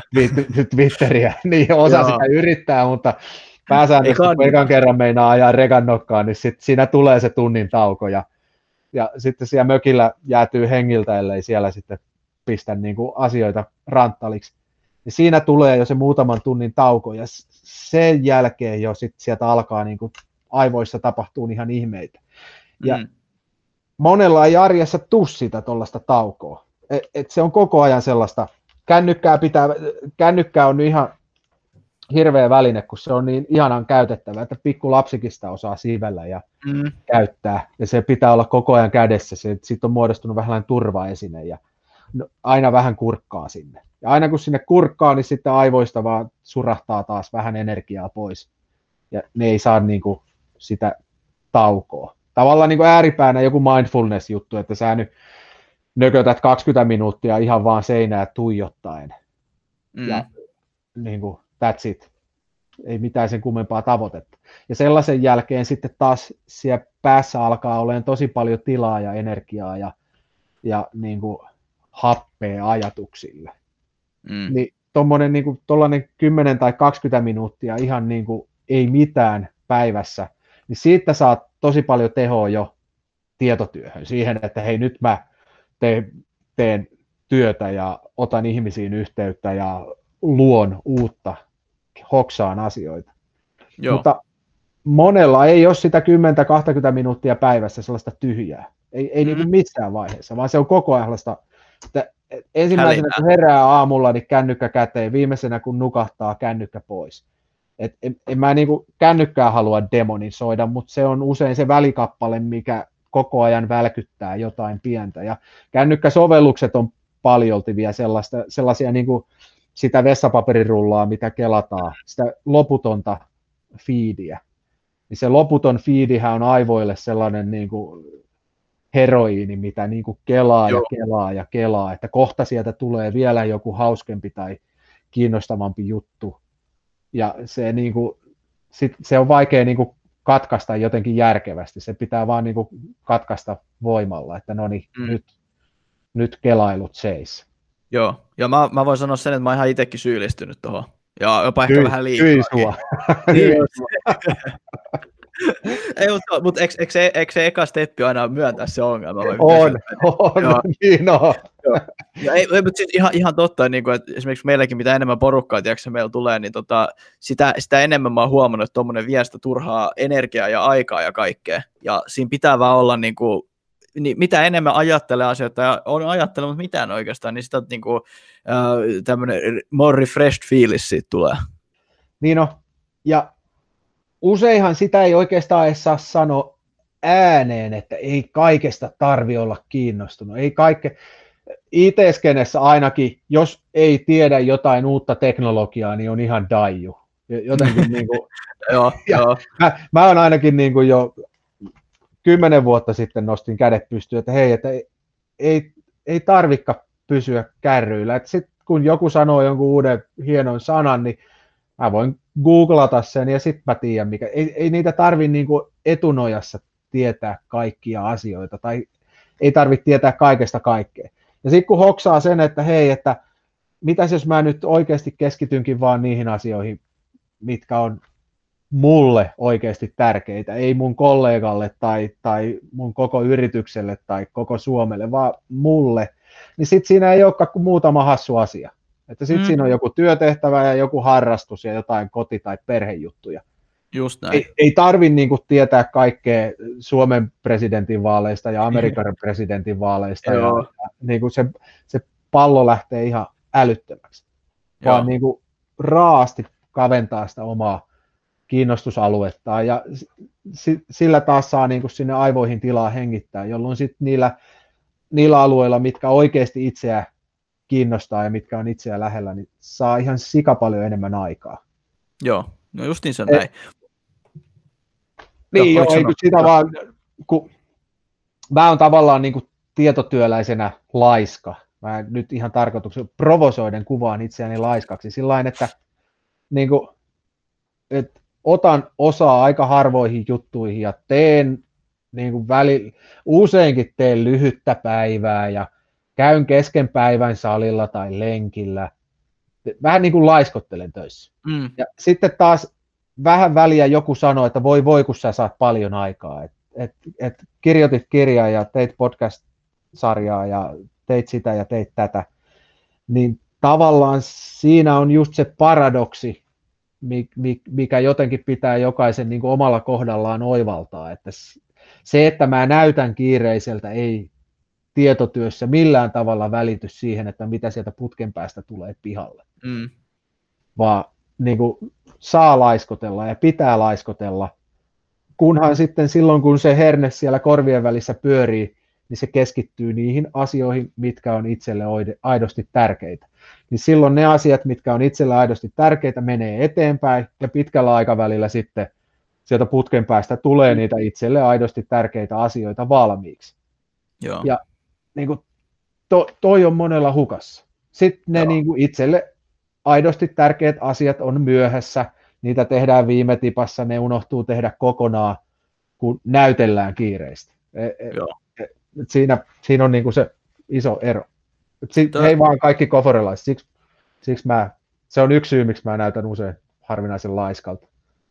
mm, Twitteriä, niin osa sitä yrittää, mutta pääsäännössä, kun ekan kerran meinaa ajaa rekan nokkaan, niin sit siinä tulee se tunnin tauko, ja, ja sitten siellä mökillä jäätyy hengiltä, ellei siellä sitten pistä niin kuin asioita ranttaliksi. Ja siinä tulee jo se muutaman tunnin tauko, ja sen jälkeen jo sit sieltä alkaa niin kuin aivoissa tapahtuu ihan ihmeitä. Ja mm. monella ei arjessa tuu sitä tuollaista taukoa. Et, et se on koko ajan sellaista, kännykkää, pitää, kännykkää on nyt ihan hirveä väline, kun se on niin ihanan käytettävä, että pikku lapsikin sitä osaa sivellä ja mm. käyttää, ja se pitää olla koko ajan kädessä, se, siitä on muodostunut vähän turvaesine, ja no, aina vähän kurkkaa sinne. Ja aina kun sinne kurkkaa, niin sitten aivoista vaan surahtaa taas vähän energiaa pois, ja ne ei saa niin kuin sitä taukoa. Tavallaan niin kuin ääripäänä joku mindfulness-juttu, että sä nyt nökötät kaksikymmentä minuuttia ihan vaan seinää tuijottaen, mm. ja niin kuin that's it. Ei mitään sen kummempaa tavoitetta. Ja sellaisen jälkeen sitten taas siellä päässä alkaa olemaan tosi paljon tilaa ja energiaa ja, ja niin kuin happea ajatuksille. Mm. Niin tuommoinen niin kuin tollainen kymmenen tai kaksikymmentä minuuttia ihan niin kuin ei mitään päivässä, niin siitä saat tosi paljon tehoa jo tietotyöhön. Siihen, että hei nyt mä teen, teen työtä ja otan ihmisiin yhteyttä ja luon uutta, hoksaan asioita. Joo. Mutta monella ei ole sitä kymmenen kaksikymmentä minuuttia päivässä sellaista tyhjää. Ei, ei mm. niin kuin missään vaiheessa, vaan se on koko ajan sellaista, että ensimmäisenä kun herää aamulla, niin kännykkä käteen, viimeisenä kun nukahtaa, kännykkä pois. Et en, en mä niin kuin kännykkää halua demonisoida, mutta se on usein se välikappale, mikä koko ajan välkyttää jotain pientä. Ja kännykkäsovellukset on paljolti vielä sellaista, sellaisia niin kuin sitä vessapaperirullaa, mitä kelataan, sitä loputonta feediä. Niin se loputon feedihän on aivoille sellainen niin kuin heroiini, mitä niin kuin kelaa Joo. ja kelaa ja kelaa, että kohta sieltä tulee vielä joku hauskempi tai kiinnostavampi juttu. Ja se, niin kuin, sit, se on vaikea niin kuin katkaista jotenkin järkevästi, se pitää vaan niin kuin katkaista voimalla, että no niin, mm. nyt, nyt kelailut seis. Joo, ja mä, mä voin sanoa sen, että mä oon ihan itsekin syyllistynyt tuohon. Ja jopa ehkä Hyi, vähän liikaa. Hyi sua. Ei, mutta, mutta eikö, eikö, se, eikö se eka steppi aina myöntää se ongelma? On, on, Joo. niin on. Ja ei, mutta siis ihan, ihan totta, niin kuin, että esimerkiksi meilläkin mitä enemmän porukkaa tiedätkö, meillä tulee, niin tota, sitä, sitä enemmän mä oon huomannut, että tuommoinen viestä turhaa energiaa ja aikaa ja kaikkea. Ja siinä pitää vaan olla niin kuin, niin mitä enemmän ajattelee asioita, ja on ajattelemassa mitään oikeastaan, niin sitä niin kuin, äh, tämmöinen more refreshed fiilis siitä tulee. Niin on, ja useinhan sitä ei oikeastaan edes saa sanoa ääneen, että ei kaikesta tarvi olla kiinnostunut. Ei kaikke... I T-skenessä ainakin, jos ei tiedä jotain uutta teknologiaa, niin on ihan daiju. Jotenkin niin kuin... joo, joo. Mä, mä oon ainakin niin kuin jo kymmenen vuotta sitten nostin kädet pystyyn, että hei, että ei, ei, ei tarvikka pysyä kärryillä. Sitten kun joku sanoo jonkun uuden hienon sanan, niin mä voin googlata sen ja sitten mä tiedän, mikä. Ei, ei niitä tarvitse niin kuin etunojassa tietää kaikkia asioita tai ei tarvitse tietää kaikesta kaikkea. Ja sitten kun hoksaa sen, että hei, että mitäs jos mä nyt oikeasti keskitynkin vaan niihin asioihin, mitkä on mulle oikeasti tärkeitä, ei mun kollegalle tai, tai mun koko yritykselle tai koko Suomelle, vaan mulle, niin sitten siinä ei olekaan kuin muutama hassu asia. Että sitten mm. siinä on joku työtehtävä ja joku harrastus ja jotain koti- tai perhejuttuja. Just näin. Ei, ei tarvitse niin kuin tietää kaikkea Suomen presidentin vaaleista ja Amerikan presidentin vaaleista, ja, ja niin kuin se, se pallo lähtee ihan älyttömäksi, Joo. vaan niin kuin raasti kaventaa sitä omaa kiinnostusaluettaan, ja sillä taas saa niin kuin sinne aivoihin tilaa hengittää, jolloin sitten niillä, niillä alueilla, mitkä oikeasti itseä kiinnostaa ja mitkä on itseä lähellä, niin saa ihan sika paljon enemmän aikaa. Joo, no justiin se näin. Niin joo, ei sitä vaan, kun mä oon tavallaan niin kuin tietotyöläisenä laiska. Mä nyt ihan tarkoituksena provosoiden kuvaan itseäni laiskaksi sillain, että niin kuin, et otan osaa aika harvoihin juttuihin ja teen niin kuin väli, useinkin teen lyhyttä päivää ja käyn kesken päivän salilla tai lenkillä. Vähän niin kuin laiskottelen töissä. Mm. Ja sitten taas vähän väliä joku sanoo, että voi voi, kun sä saat paljon aikaa. Et, et, et kirjoitit kirjaa ja teit podcast-sarjaa ja teit sitä ja teit tätä. Niin tavallaan siinä on just se paradoksi, mikä jotenkin pitää jokaisen niin kuin omalla kohdallaan oivaltaa. Että se, että mä näytän kiireiseltä, ei tietotyössä millään tavalla välity siihen, että mitä sieltä putken päästä tulee pihalle. Mm. Vaan niin kuin, saa laiskotella ja pitää laiskotella, kunhan sitten silloin, kun se herne siellä korvien välissä pyörii, niin se keskittyy niihin asioihin, mitkä on itselle aidosti tärkeitä. Niin silloin ne asiat, mitkä on itselle aidosti tärkeitä, menee eteenpäin, ja pitkällä aikavälillä sitten sieltä putken päästä tulee niitä itselle aidosti tärkeitä asioita valmiiksi. Joo. Ja niin kuin, to, toi on monella hukassa. Sitten ne niin kuin itselle aidosti tärkeät asiat on myöhässä, niitä tehdään viime tipassa, ne unohtuu tehdä kokonaan, kun näytellään kiireistä. Et siinä, siinä on niin kuin se iso ero. Sitten hei vaan kaikki koforelaiset, siksi, siksi mä, se on yksi syy, miksi mä näytän usein harvinaisen laiskalta.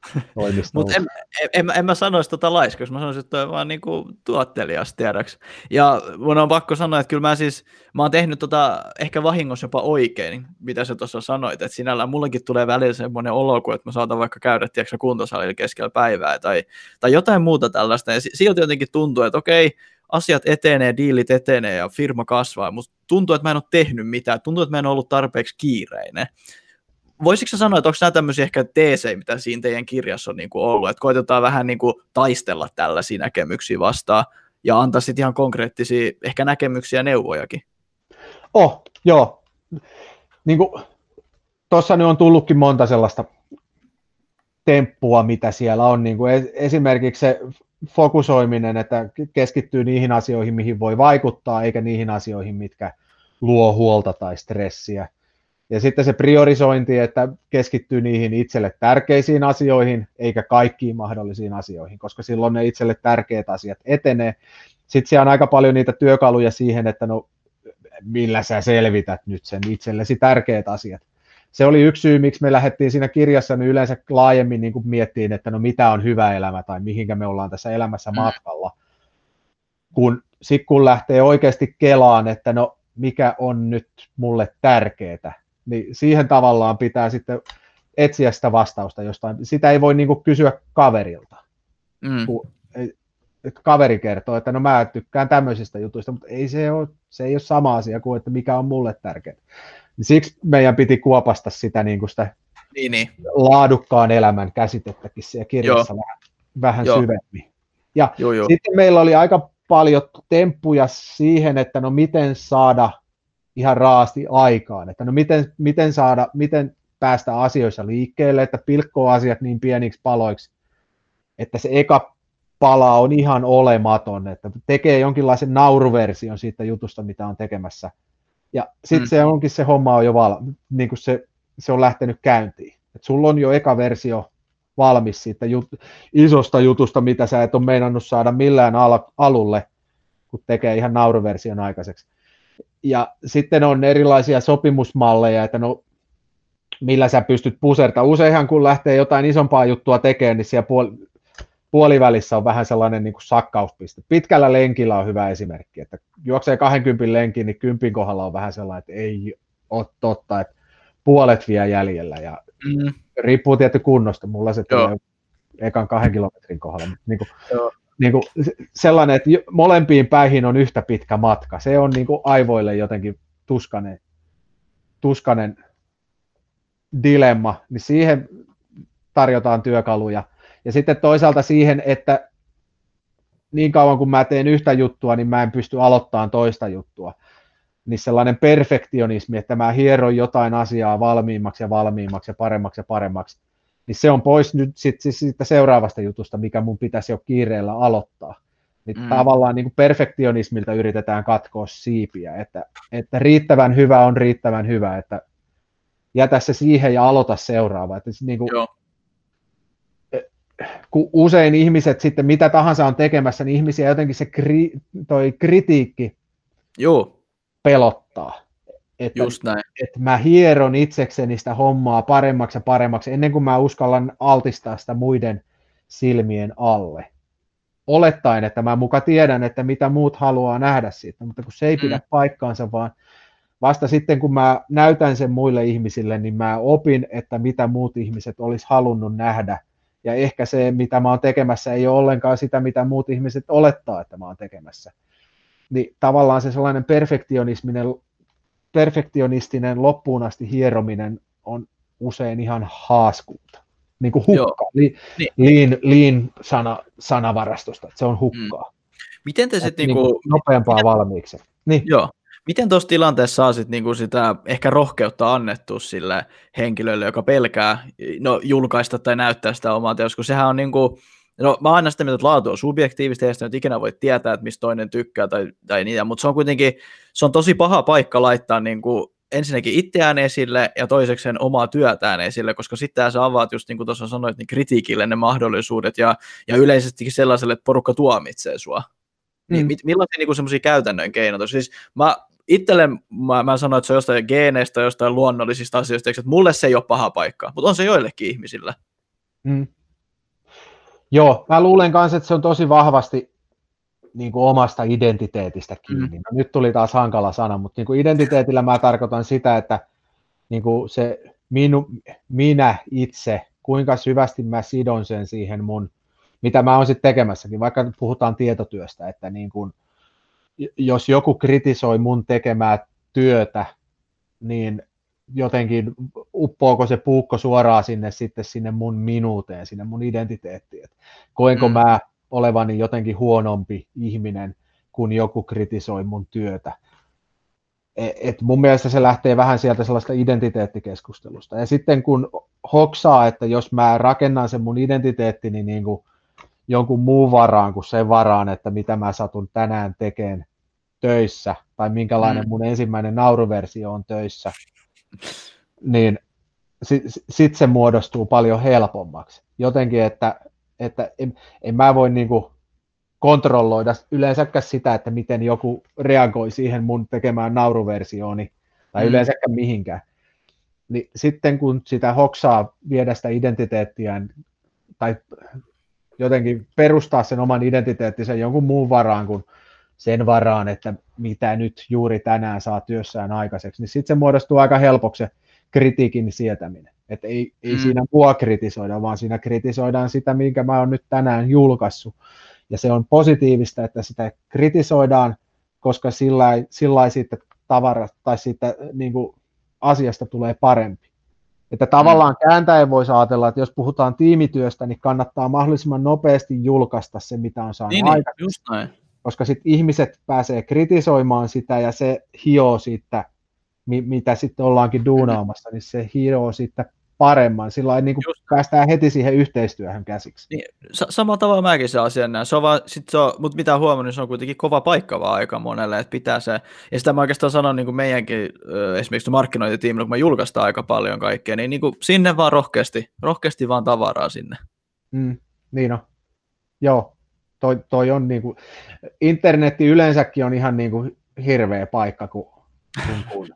Mutta en, en, en mä sanoisi tota laiskaksi, mä sanoisin, että toi vaan niinku tuottelias tiedäks. Ja mun on pakko sanoa, että kyllä mä siis, mä oon tehnyt tota ehkä vahingossa jopa oikein, mitä sä tuossa sanoit, että sinällään mullekin tulee välillä semmoinen olo, kun että mä saatan vaikka käydä, tiedätkö, kuntosalilla keskellä päivää tai, tai jotain muuta tällaista, ja silti jotenkin tuntuu, että okei, asiat etenee, diilit etenee ja firma kasvaa, mutta tuntuu, että mä en ole tehnyt mitään, tuntuu, että mä en ole ollut tarpeeksi kiireinen. Voisitko sä sanoa, että onko nämä tämmöisiä ehkä teesejä, mitä siinä teidän kirjassa on niin kuin ollut, että koitetaan vähän niin kuin taistella tällaisia näkemyksiä vastaan ja antaa sitten ihan konkreettisia ehkä näkemyksiä ja neuvojakin? Oh, joo. Niin kuin tuossa nyt on tullutkin monta sellaista temppua, mitä siellä on. Niin kuin esimerkiksi se fokusoiminen, että keskittyy niihin asioihin, mihin voi vaikuttaa, eikä niihin asioihin, mitkä luo huolta tai stressiä. Ja sitten se priorisointi, että keskittyy niihin itselle tärkeisiin asioihin, eikä kaikkiin mahdollisiin asioihin, koska silloin ne itselle tärkeät asiat etenee. Sitten siellä on aika paljon niitä työkaluja siihen, että no, millä sä selvität nyt sen itsellesi tärkeät asiat. Se oli yksi syy, miksi me lähdettiin siinä kirjassa niin yleensä laajemmin niin kuin miettiin, että no mitä on hyvä elämä tai mihinkä me ollaan tässä elämässä matkalla. Kun, sit kun lähtee oikeasti kelaan, että no mikä on nyt mulle tärkeää, niin siihen tavallaan pitää sitten etsiä sitä vastausta jostain. Sitä ei voi niin kuin kysyä kaverilta. Mm. Kun, että kaveri kertoo, että no mä tykkään tämmöisistä jutuista, mutta ei se ole, se ei ole sama asia kuin, että mikä on mulle tärkeää. Siksi meidän piti kuopasta sitä, niin kuin sitä niin, niin. laadukkaan elämän käsitettäkin siellä kirjassa joo. vähän, vähän syvemmin. Ja joo, joo. Sitten meillä oli aika paljon temppuja siihen, että no miten saada ihan raasti aikaan, että no miten, miten saada, miten päästä asioissa liikkeelle, että pilkkoo asiat niin pieniksi paloiksi, että se eka pala on ihan olematon, että tekee jonkinlaisen nauruversion siitä jutusta, mitä on tekemässä. Ja sitten mm. se onkin se homma on jo val, niin kuin se, se on lähtenyt käyntiin. Et sulla on jo eka versio valmis siitä jut, isosta jutusta, mitä sä et ole meinannut saada millään al, alulle, kun tekee ihan nauruversion aikaiseksi. Ja sitten on erilaisia sopimusmalleja, että no, millä sä pystyt pusertamaan. Useinhan kun lähtee jotain isompaa juttua tekemään, niin siellä puoli, puolivälissä on vähän sellainen niin kuin sakkauspiste. Pitkällä lenkillä on hyvä esimerkki, että juoksee kaksikymmentä lenkin, niin kympin kohdalla on vähän sellainen, että ei ole totta, että puolet vie jäljellä. Ja mm. riippuu tietty kunnosta. Mulla se tulee ekan kahden kilometrin kohdalla. Niin kuin, niin kuin sellainen, että molempiin päihin on yhtä pitkä matka. Se on niin kuin aivoille jotenkin tuskainen, tuskainen dilemma, niin siihen tarjotaan työkaluja. Ja sitten toisaalta siihen, että niin kauan kun mä teen yhtä juttua, niin mä en pysty aloittamaan toista juttua. Niin sellainen perfektionismi, että mä hieron jotain asiaa valmiimmaksi ja valmiimmaksi ja paremmaksi ja paremmaksi, niin se on pois nyt sit, sit, siitä seuraavasta jutusta, mikä mun pitäisi jo kiireellä aloittaa. Niin mm. tavallaan niin kuin perfektionismilta yritetään katkoa siipiä, että, että riittävän hyvä on riittävän hyvä, että jätä se siihen ja aloita seuraava. Että niin kuin, kun usein ihmiset sitten mitä tahansa on tekemässä, niin ihmisiä jotenkin se kri, toi kritiikki Joo. pelottaa. Että, Just näin. että mä hieron itsekseni sitä hommaa paremmaksi ja paremmaksi ennen kuin mä uskallan altistaa sitä muiden silmien alle. Olettaen, että mä muka tiedän, että mitä muut haluaa nähdä siitä, mutta kun se ei pidä mm. paikkaansa, vaan vasta sitten kun mä näytän sen muille ihmisille, niin mä opin, että mitä muut ihmiset olisi halunnut nähdä. Ja ehkä se, mitä mä oon tekemässä, ei ole ollenkaan sitä, mitä muut ihmiset olettaa, että mä oon tekemässä. Niin tavallaan se sellainen perfektionisminen, perfektionistinen loppuun asti hierominen on usein ihan haaskuuta. Niin kuin hukkaa. Li, niin. Lean, lean sana, sanavarastosta, että se on hukkaa. Mm. Miten te sitten niinku, niinku nopeampaa miten, valmiiksi? Niin. Joo. Miten tuossa tilanteessa saa sit niinku sitä ehkä rohkeutta annettua sille henkilölle, joka pelkää no, julkaista tai näyttää sitä omaa teosta, kun sehän on niinku, no mä aina sitä mieltä, että laatu on subjektiivista, ja sitä nyt ikinä voi tietää, että mistä toinen tykkää tai, tai niitä, mutta se on kuitenkin, se on tosi paha paikka laittaa niinku ensinnäkin itseään esille ja toisekseen omaa työtään esille, koska sitten sä avaat just niin kuin tuossa sanoit, niin kritiikille ne mahdollisuudet ja, ja yleisestikin sellaiselle, että porukka tuomitsee sua. Mm. Niin, millaisia niin semmoisia käytännön keinoja? Siis mä itselle mä, mä sanoin, että se on jostain geeneistä, jostain luonnollisista asioista, että mulle se ei ole paha paikka, mutta on se joillekin ihmisillä. Mm. Joo, mä luulen kanssa, että se on tosi vahvasti niin kuin omasta identiteetistä kiinni. Mm. No, nyt tuli taas hankala sana, mutta niin kuin identiteetillä mä tarkoitan sitä, että niin kuin se minu, minä itse, kuinka syvästi mä sidon sen siihen mun, mitä mä oon sitten tekemässäkin, vaikka puhutaan tietotyöstä, että niin kuin, jos joku kritisoi mun tekemää työtä, niin jotenkin uppoako se puukko suoraan sinne sitten sinne mun minuuteen, sinne mun identiteettiin. Et koenko mm. mä olevani jotenkin huonompi ihminen, kun joku kritisoi mun työtä. Et mun mielestä se lähtee vähän sieltä sellaista identiteettikeskustelusta. Ja sitten kun hoksaa, että jos mä rakennan sen mun identiteettini niin kuin jonkun muun varaan kuin sen varaan, että mitä mä satun tänään tekemään töissä, tai minkälainen mun ensimmäinen nauruversio on töissä, niin sitten sit se muodostuu paljon helpommaksi. Jotenkin, että, että en, en mä voi niinku kontrolloida yleensäkään sitä, että miten joku reagoi siihen mun tekemään nauruversiooni, tai mm. yleensäkään mihinkään. Niin sitten kun sitä hoksaa viedä sitä identiteettiään, tai jotenkin perustaa sen oman identiteettisen jonkun muun varaan kuin sen varaan, että mitä nyt juuri tänään saa työssään aikaiseksi, niin sitten se muodostuu aika helpoksi se kritiikin sietäminen. Että ei, ei mm. siinä mua kritisoida, vaan siinä kritisoidaan sitä, minkä mä oon nyt tänään julkaissut. Ja se on positiivista, että sitä kritisoidaan, koska sillä siitä tavara tai siitä niin kuin asiasta tulee parempi. Että tavallaan mm. kääntäen voisi ajatella, että jos puhutaan tiimityöstä, niin kannattaa mahdollisimman nopeasti julkaista se, mitä on saanut niin, aikaisemmin. Just näin. Koska sitten ihmiset pääsee kritisoimaan sitä ja se hioo siitä, mitä sitten ollaankin duunaamassa, niin se hioo siitä paremman. Sillä niin päästään heti siihen yhteistyöhön käsiksi. Niin, samalla tavalla mäkin se asian näen. Se on vaan, sit se on, mutta mitä on huomannut, niin se on kuitenkin kova paikka vaan aika monelle, että pitää se. Ja sitä mä oikeastaan sanon niin kuin meidänkin esimerkiksi markkinointitiimillä, kun me julkaistaan aika paljon kaikkea, niin, niin kuin sinne vaan rohkeasti, rohkeasti vaan tavaraa sinne. Mm, niin on. Joo. Toi, toi on niin kuin, internetti yleensäkin on ihan niin kuin hirveä paikka, kun, kun, kun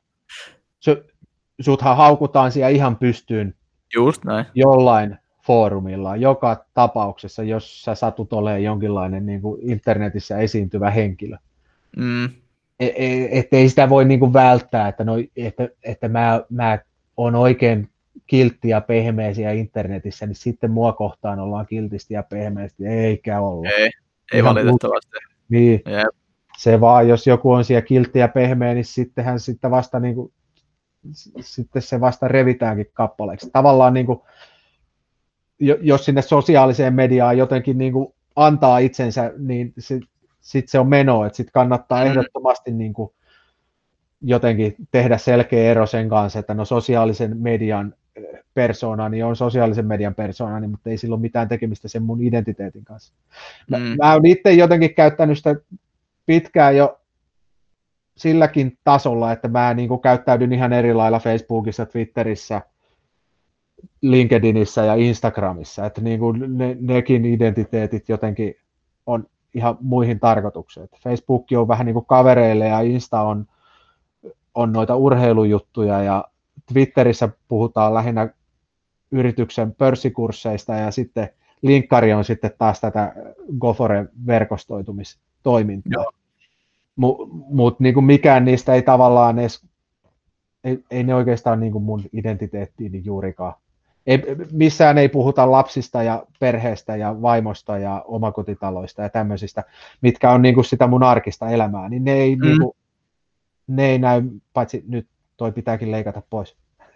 suthan haukutaan siellä ihan pystyyn just näin. Jollain foorumilla, joka tapauksessa, jos sä satut olemaan jonkinlainen niin kuin internetissä esiintyvä henkilö. Mm. Et, et ei sitä voi niin kuin välttää, että, no, että, että mä, mä oon oikein kiltti ja pehmeä siellä internetissä, niin sitten mua kohtaan ollaan kiltisti ja pehmeästi, eikä olla. Ei, ei Ihan valitettavasti. Niin, Jep. se vaan, jos joku on siellä kiltti ja pehmeä, niin sittenhän sitten vasta niin kuin, sitten se vasta revitäänkin kappaleeksi. Tavallaan niin kuin, jos sinne sosiaaliseen mediaan jotenkin niin kuin antaa itsensä, niin sitten sit se on meno, että sitten kannattaa mm. ehdottomasti niin kuin jotenkin tehdä selkeä ero sen kanssa, että no sosiaalisen median persoona, niin on sosiaalisen median persoona, niin, mutta ei sillä ole mitään tekemistä sen mun identiteetin kanssa. Mä, mm. mä oon itse jotenkin käyttänyt sitä pitkään jo silläkin tasolla, että mä niin kuin käyttäydyn ihan eri lailla Facebookissa, Twitterissä, LinkedInissä ja Instagramissa, että niin kuin ne, nekin identiteetit jotenkin on ihan muihin tarkoituksiin. Facebook on vähän niin kuin kavereille ja Insta on, on noita urheilujuttuja ja Twitterissä puhutaan lähinnä yrityksen pörssikursseista ja sitten linkkari on sitten taas tätä Gofore-verkostoitumistoimintaa. Mutta mut, niin mikään niistä ei tavallaan edes, ei, ei ne oikeastaan niin kuin mun identiteettiini juurikaan. Ei, missään ei puhuta lapsista ja perheestä ja vaimosta ja omakotitaloista ja tämmöisistä, mitkä on niin kuin sitä mun arkista elämää, niin ne ei, mm. niin kuin, ne ei näy, paitsi nyt toi pitääkin leikata pois.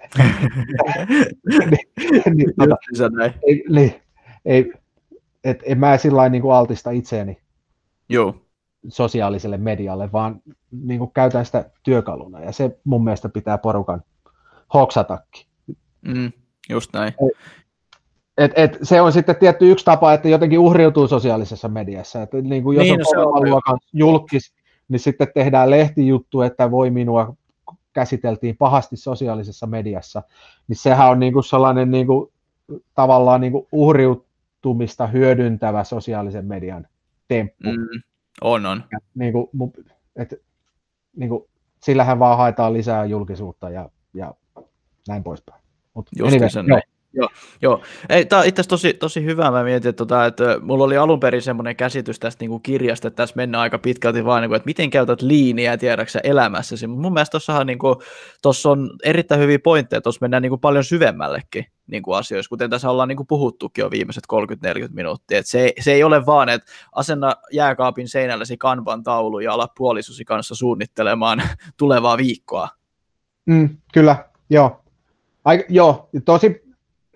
niin, niin, tota, ei, niin, ei, et, en mä sillä niin kuin altista itseäni Joo. sosiaaliselle medialle, vaan niin kuin käytän sitä työkaluna, ja se mun mielestä pitää porukan hoksatakin. Mm, just näin. Et, et, se on sitten tietty yksi tapa, että jotenkin uhriutuu sosiaalisessa mediassa. Et, niin kuin jos niin, on kovemman luokan julkis, niin sitten tehdään lehtijuttu, että voi minua käsiteltiin pahasti sosiaalisessa mediassa, niin sehän on niin kuin sellainen niin kuin, tavallaan niin kuin uhriutumista hyödyntävä sosiaalisen median temppu. Mm, on, on. Ja, niin kuin, et, niin kuin, sillähän vaan haetaan lisää julkisuutta ja, ja näin poispäin. Mut, anyway, näin. Joo, joo. Ei, tämä on itse asiassa tosi, tosi hyvä. Mä mietin, että, tota, että mulla oli alun perin semmoinen käsitys tästä niin kuin kirjasta, että tässä mennään aika pitkälti vaan, niin kuin, että miten käytät liiniä tiedäksä elämässäsi. Mun mielestä tossahan, niin kuin, tossa on erittäin hyviä pointteja, tuossa mennään niin kuin paljon syvemmällekin niin kuin asioissa, kuten tässä ollaan niin kuin puhuttukin jo viimeiset kolmekymmentä neljäkymmentä minuuttia. Et se, se ei ole vaan, että asenna jääkaapin seinällesi kanvan taulu ja ala puolisosi kanssa suunnittelemaan tulevaa viikkoa. Mm, kyllä, joo. Ai, joo, tosi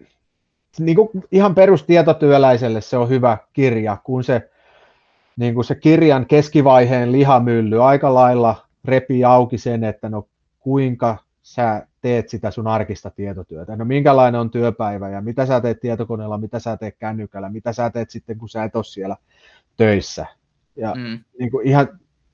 niin kuin ihan perustietotyöläiselle se on hyvä kirja, kun se, niin kuin se kirjan keskivaiheen lihamylly aika lailla repii auki sen, että no kuinka sä teet sitä sun arkista tietotyötä, no minkälainen on työpäivä ja mitä sä teet tietokoneella, mitä sä teet kännykällä, mitä sä teet sitten kun sä et ole siellä töissä. Ja mm. niin kuin ihan,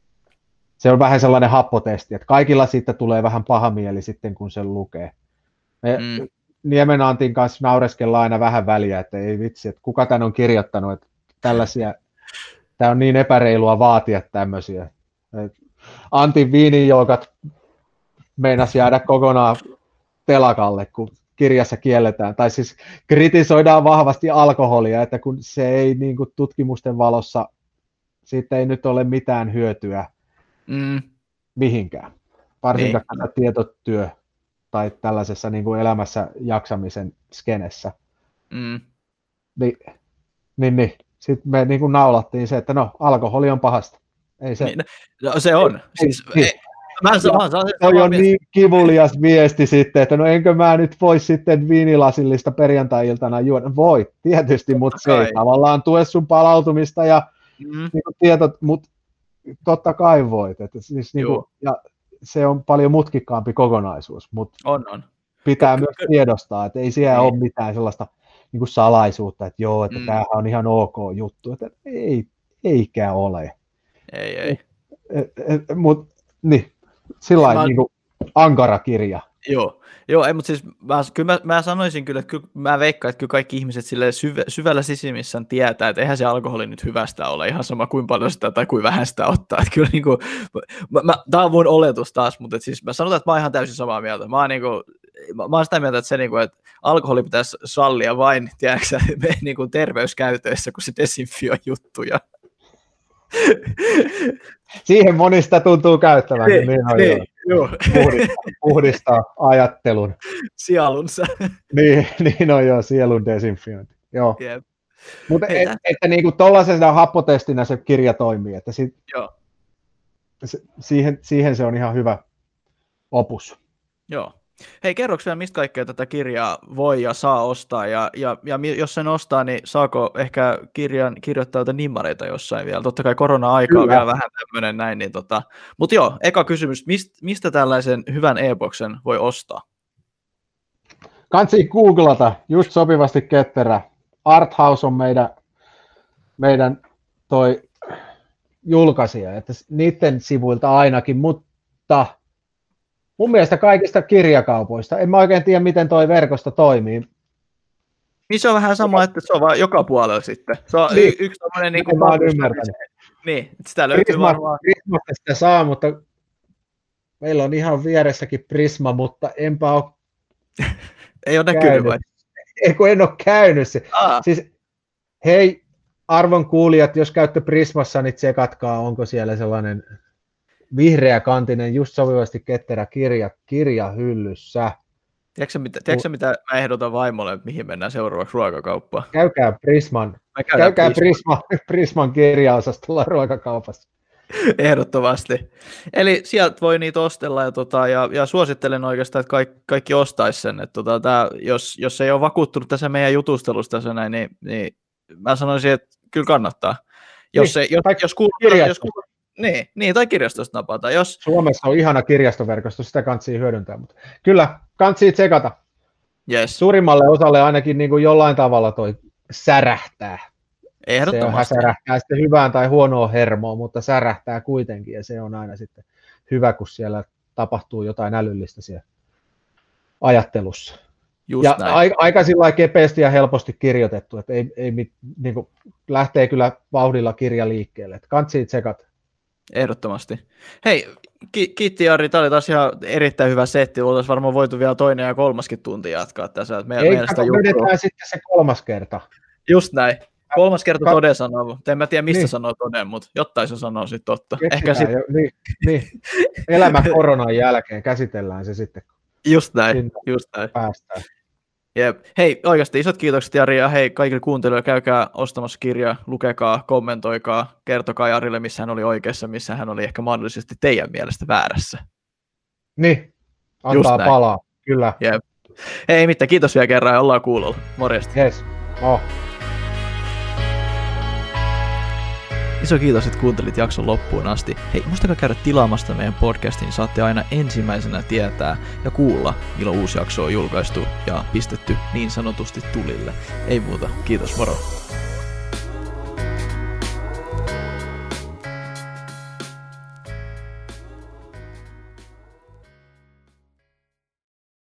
se on vähän sellainen happotesti, että kaikilla sitten tulee vähän paha mieli sitten kun sen lukee. Me, mm. Niemenantin kanssa naureskellaan aina vähän väliä, että ei vitsi, että kuka tämän on kirjoittanut, että tällaisia, tämä on niin epäreilua vaatia tämmöisiä. Antin viinijoukat meinasi jäädä kokonaan telakalle, kun kirjassa kielletään, tai siis kritisoidaan vahvasti alkoholia, että kun se ei niin kuin tutkimusten valossa, siitä ei nyt ole mitään hyötyä mm. mihinkään, varsinkaan tämä tietotyö tai tällaisessa niin kuin elämässä jaksamisen skenessä. Mm. Ni, niin, niin. Sitten me niin kuin naulattiin se, että no, alkoholi on pahasta. Ei se, niin, no, se on. Ei, siis, ei, ei, mä sanon, sanon, toi on niin kivulias viesti sitten, että no enkö mä nyt voi sitten viinilasillista perjantai-iltana juoda. Voi, tietysti, mutta se ei tavallaan tue sun palautumista ja mm. niin kuin tietot, mutta totta kai voit. Että siis, niin kuin, ja se on paljon mutkikkaampi kokonaisuus, mutta on, on. pitää Ky- myös tiedostaa, että ei siellä ei. ole mitään sellaista niin kuin salaisuutta, että joo, että mm. tämähän on ihan ok juttu, että ei, eikä ole. Ei, ei. Mutta niin, sillä lailla niin kuin ankara kirja. Joo, joo ei, mutta siis mä, kyllä mä, mä sanoisin kyllä, että kyllä, mä veikkaan, että kyllä kaikki ihmiset syv, syvällä sisimissään tietää, että eihän se alkoholi nyt hyvästä ole, ihan sama kuin paljon sitä tai kuin vähän sitä ottaa. Että kyllä niin kuin, mä, mä, tää on mun oletus taas, mutta siis mä sanotaan, että mä oon ihan täysin samaa mieltä. Mä oon, niin kuin, mä oon sitä mieltä, että, se, niin kuin, että alkoholi pitäisi sallia vain, tiedätkö, niin kuin terveyskäytöissä, kun se desinfioi juttuja. Siihen monista tuntuu käyttävän. Niin, niin, niin, puhdistaa, puhdistaa ajattelun. Sielunsa. Niin, niin on joo, sielun desinfiointi. Joo. Yep. Mutta et, että niinku tuollaisena happotestinä se kirja toimii, että sit, joo. Se, siihen, siihen se on ihan hyvä opus. Joo. Hei, kerroks vielä, mistä kaikkea tätä kirjaa voi ja saa ostaa, ja, ja, ja jos sen ostaa, niin saako ehkä kirjan kirjoittaa jotain nimmareita jossain vielä? Totta kai korona-aika on vielä vähän tämmöinen näin, niin tota... Mutta joo, eka kysymys, mist, mistä tällaisen hyvän e-boksen voi ostaa? Kansi googlata, just sopivasti ketterä. Arthouse on meidän, meidän toi julkaisija, että niiden sivuilta ainakin, mutta mun mielestä kaikista kirjakaupoista. En mä oikein tiedä, miten toi verkosto toimii. Niin se on vähän sama, että se on vaan joka puolella sitten. Se on niin, y- yksi tämmöinen... Niin kuin mä oon ymmärtänyt. Niin, sitä löytyy Prisma, varmaan... Prismasta sitä saa, mutta meillä on ihan vieressäkin Prisma, mutta enpä ole Ei ole näkynyt vai? Ei, kun en ole käynyt se. Ah. Siis, hei, arvon kuulijat, jos käytte Prismassa, niin tsekatkaa, onko siellä sellainen vihreäkantinen, just sopivasti ketterä kirja, kirjahyllyssä. Tiedätkö mitä, tiedätkö, mitä mä ehdotan vaimolle, että mihin mennään seuraavaksi ruokakauppaan? Käykää Prisman, käykää Prisma, Prisman kirjaosastolla ruokakaupassa. Ehdottomasti. Eli sieltä voi niitä ostella ja, tota, ja, ja suosittelen oikeastaan, että kaikki, kaikki ostaisi sen. Että tota, tää, jos, jos ei ole vakuuttunut tässä meidän jutustelusta tässä näin, niin, niin mä sanoisin, että kyllä kannattaa. Jos, niin, ei, jos, jos, kuuluu, jos kuuluu, niin, niin, tai kirjastosta napata. Jos... Suomessa on ihana kirjastoverkosto, sitä kantsii hyödyntää. Mutta kyllä, kantsii tsekata. Yes. Suurimmalle osalle ainakin niin kuin jollain tavalla toi särähtää. Ehdottomasti. Se särähtää sitten hyvään tai huonoon hermoon, mutta särähtää kuitenkin, ja se on aina sitten hyvä, kun siellä tapahtuu jotain älyllistä siellä ajattelussa. Just ja näin. a- aika sillä kepeästi ja helposti kirjoitettu, että ei, ei, niin kuin, lähtee kyllä vauhdilla kirja liikkeelle. Kantsii tsekat. Ehdottomasti. Hei, ki- kiitti Jari, tämä oli taas ihan erittäin hyvä setti. Oltaisiin varmaan voitu vielä toinen ja kolmaskin tunti jatkaa tässä. Me, ei, vedetään sitten se kolmas kerta. Just näin. Kolmas kerta Kat... toden sanoo. En mä tiedä, mistä niin. sanoo toden, mutta jotain se sanoo sitten totta. Ehkä sit... jo, niin, niin. Elämä koronan jälkeen, käsitellään se sitten. Just näin, just näin. Päästään. Jep. Hei, oikeasti isot kiitokset Jari, ja hei kaikille kuuntelijoille, käykää ostamassa kirja, lukekaa, kommentoikaa, kertokaa Jarille, missä hän oli oikeassa, missä hän oli ehkä mahdollisesti teidän mielestä väärässä. Niin, antaa palaa, kyllä. Jep. Hei mitään, kiitos vielä kerran ja ollaan kuulolla. Morjesta. Yes. Oh. Iso kiitos, että kuuntelit jakson loppuun asti. Hei, muistakaa käydä tilaamasta meidän podcastin, saatte aina ensimmäisenä tietää ja kuulla, milloin uusi jakso on julkaistu ja pistetty niin sanotusti tulille. Ei muuta, kiitos, moro!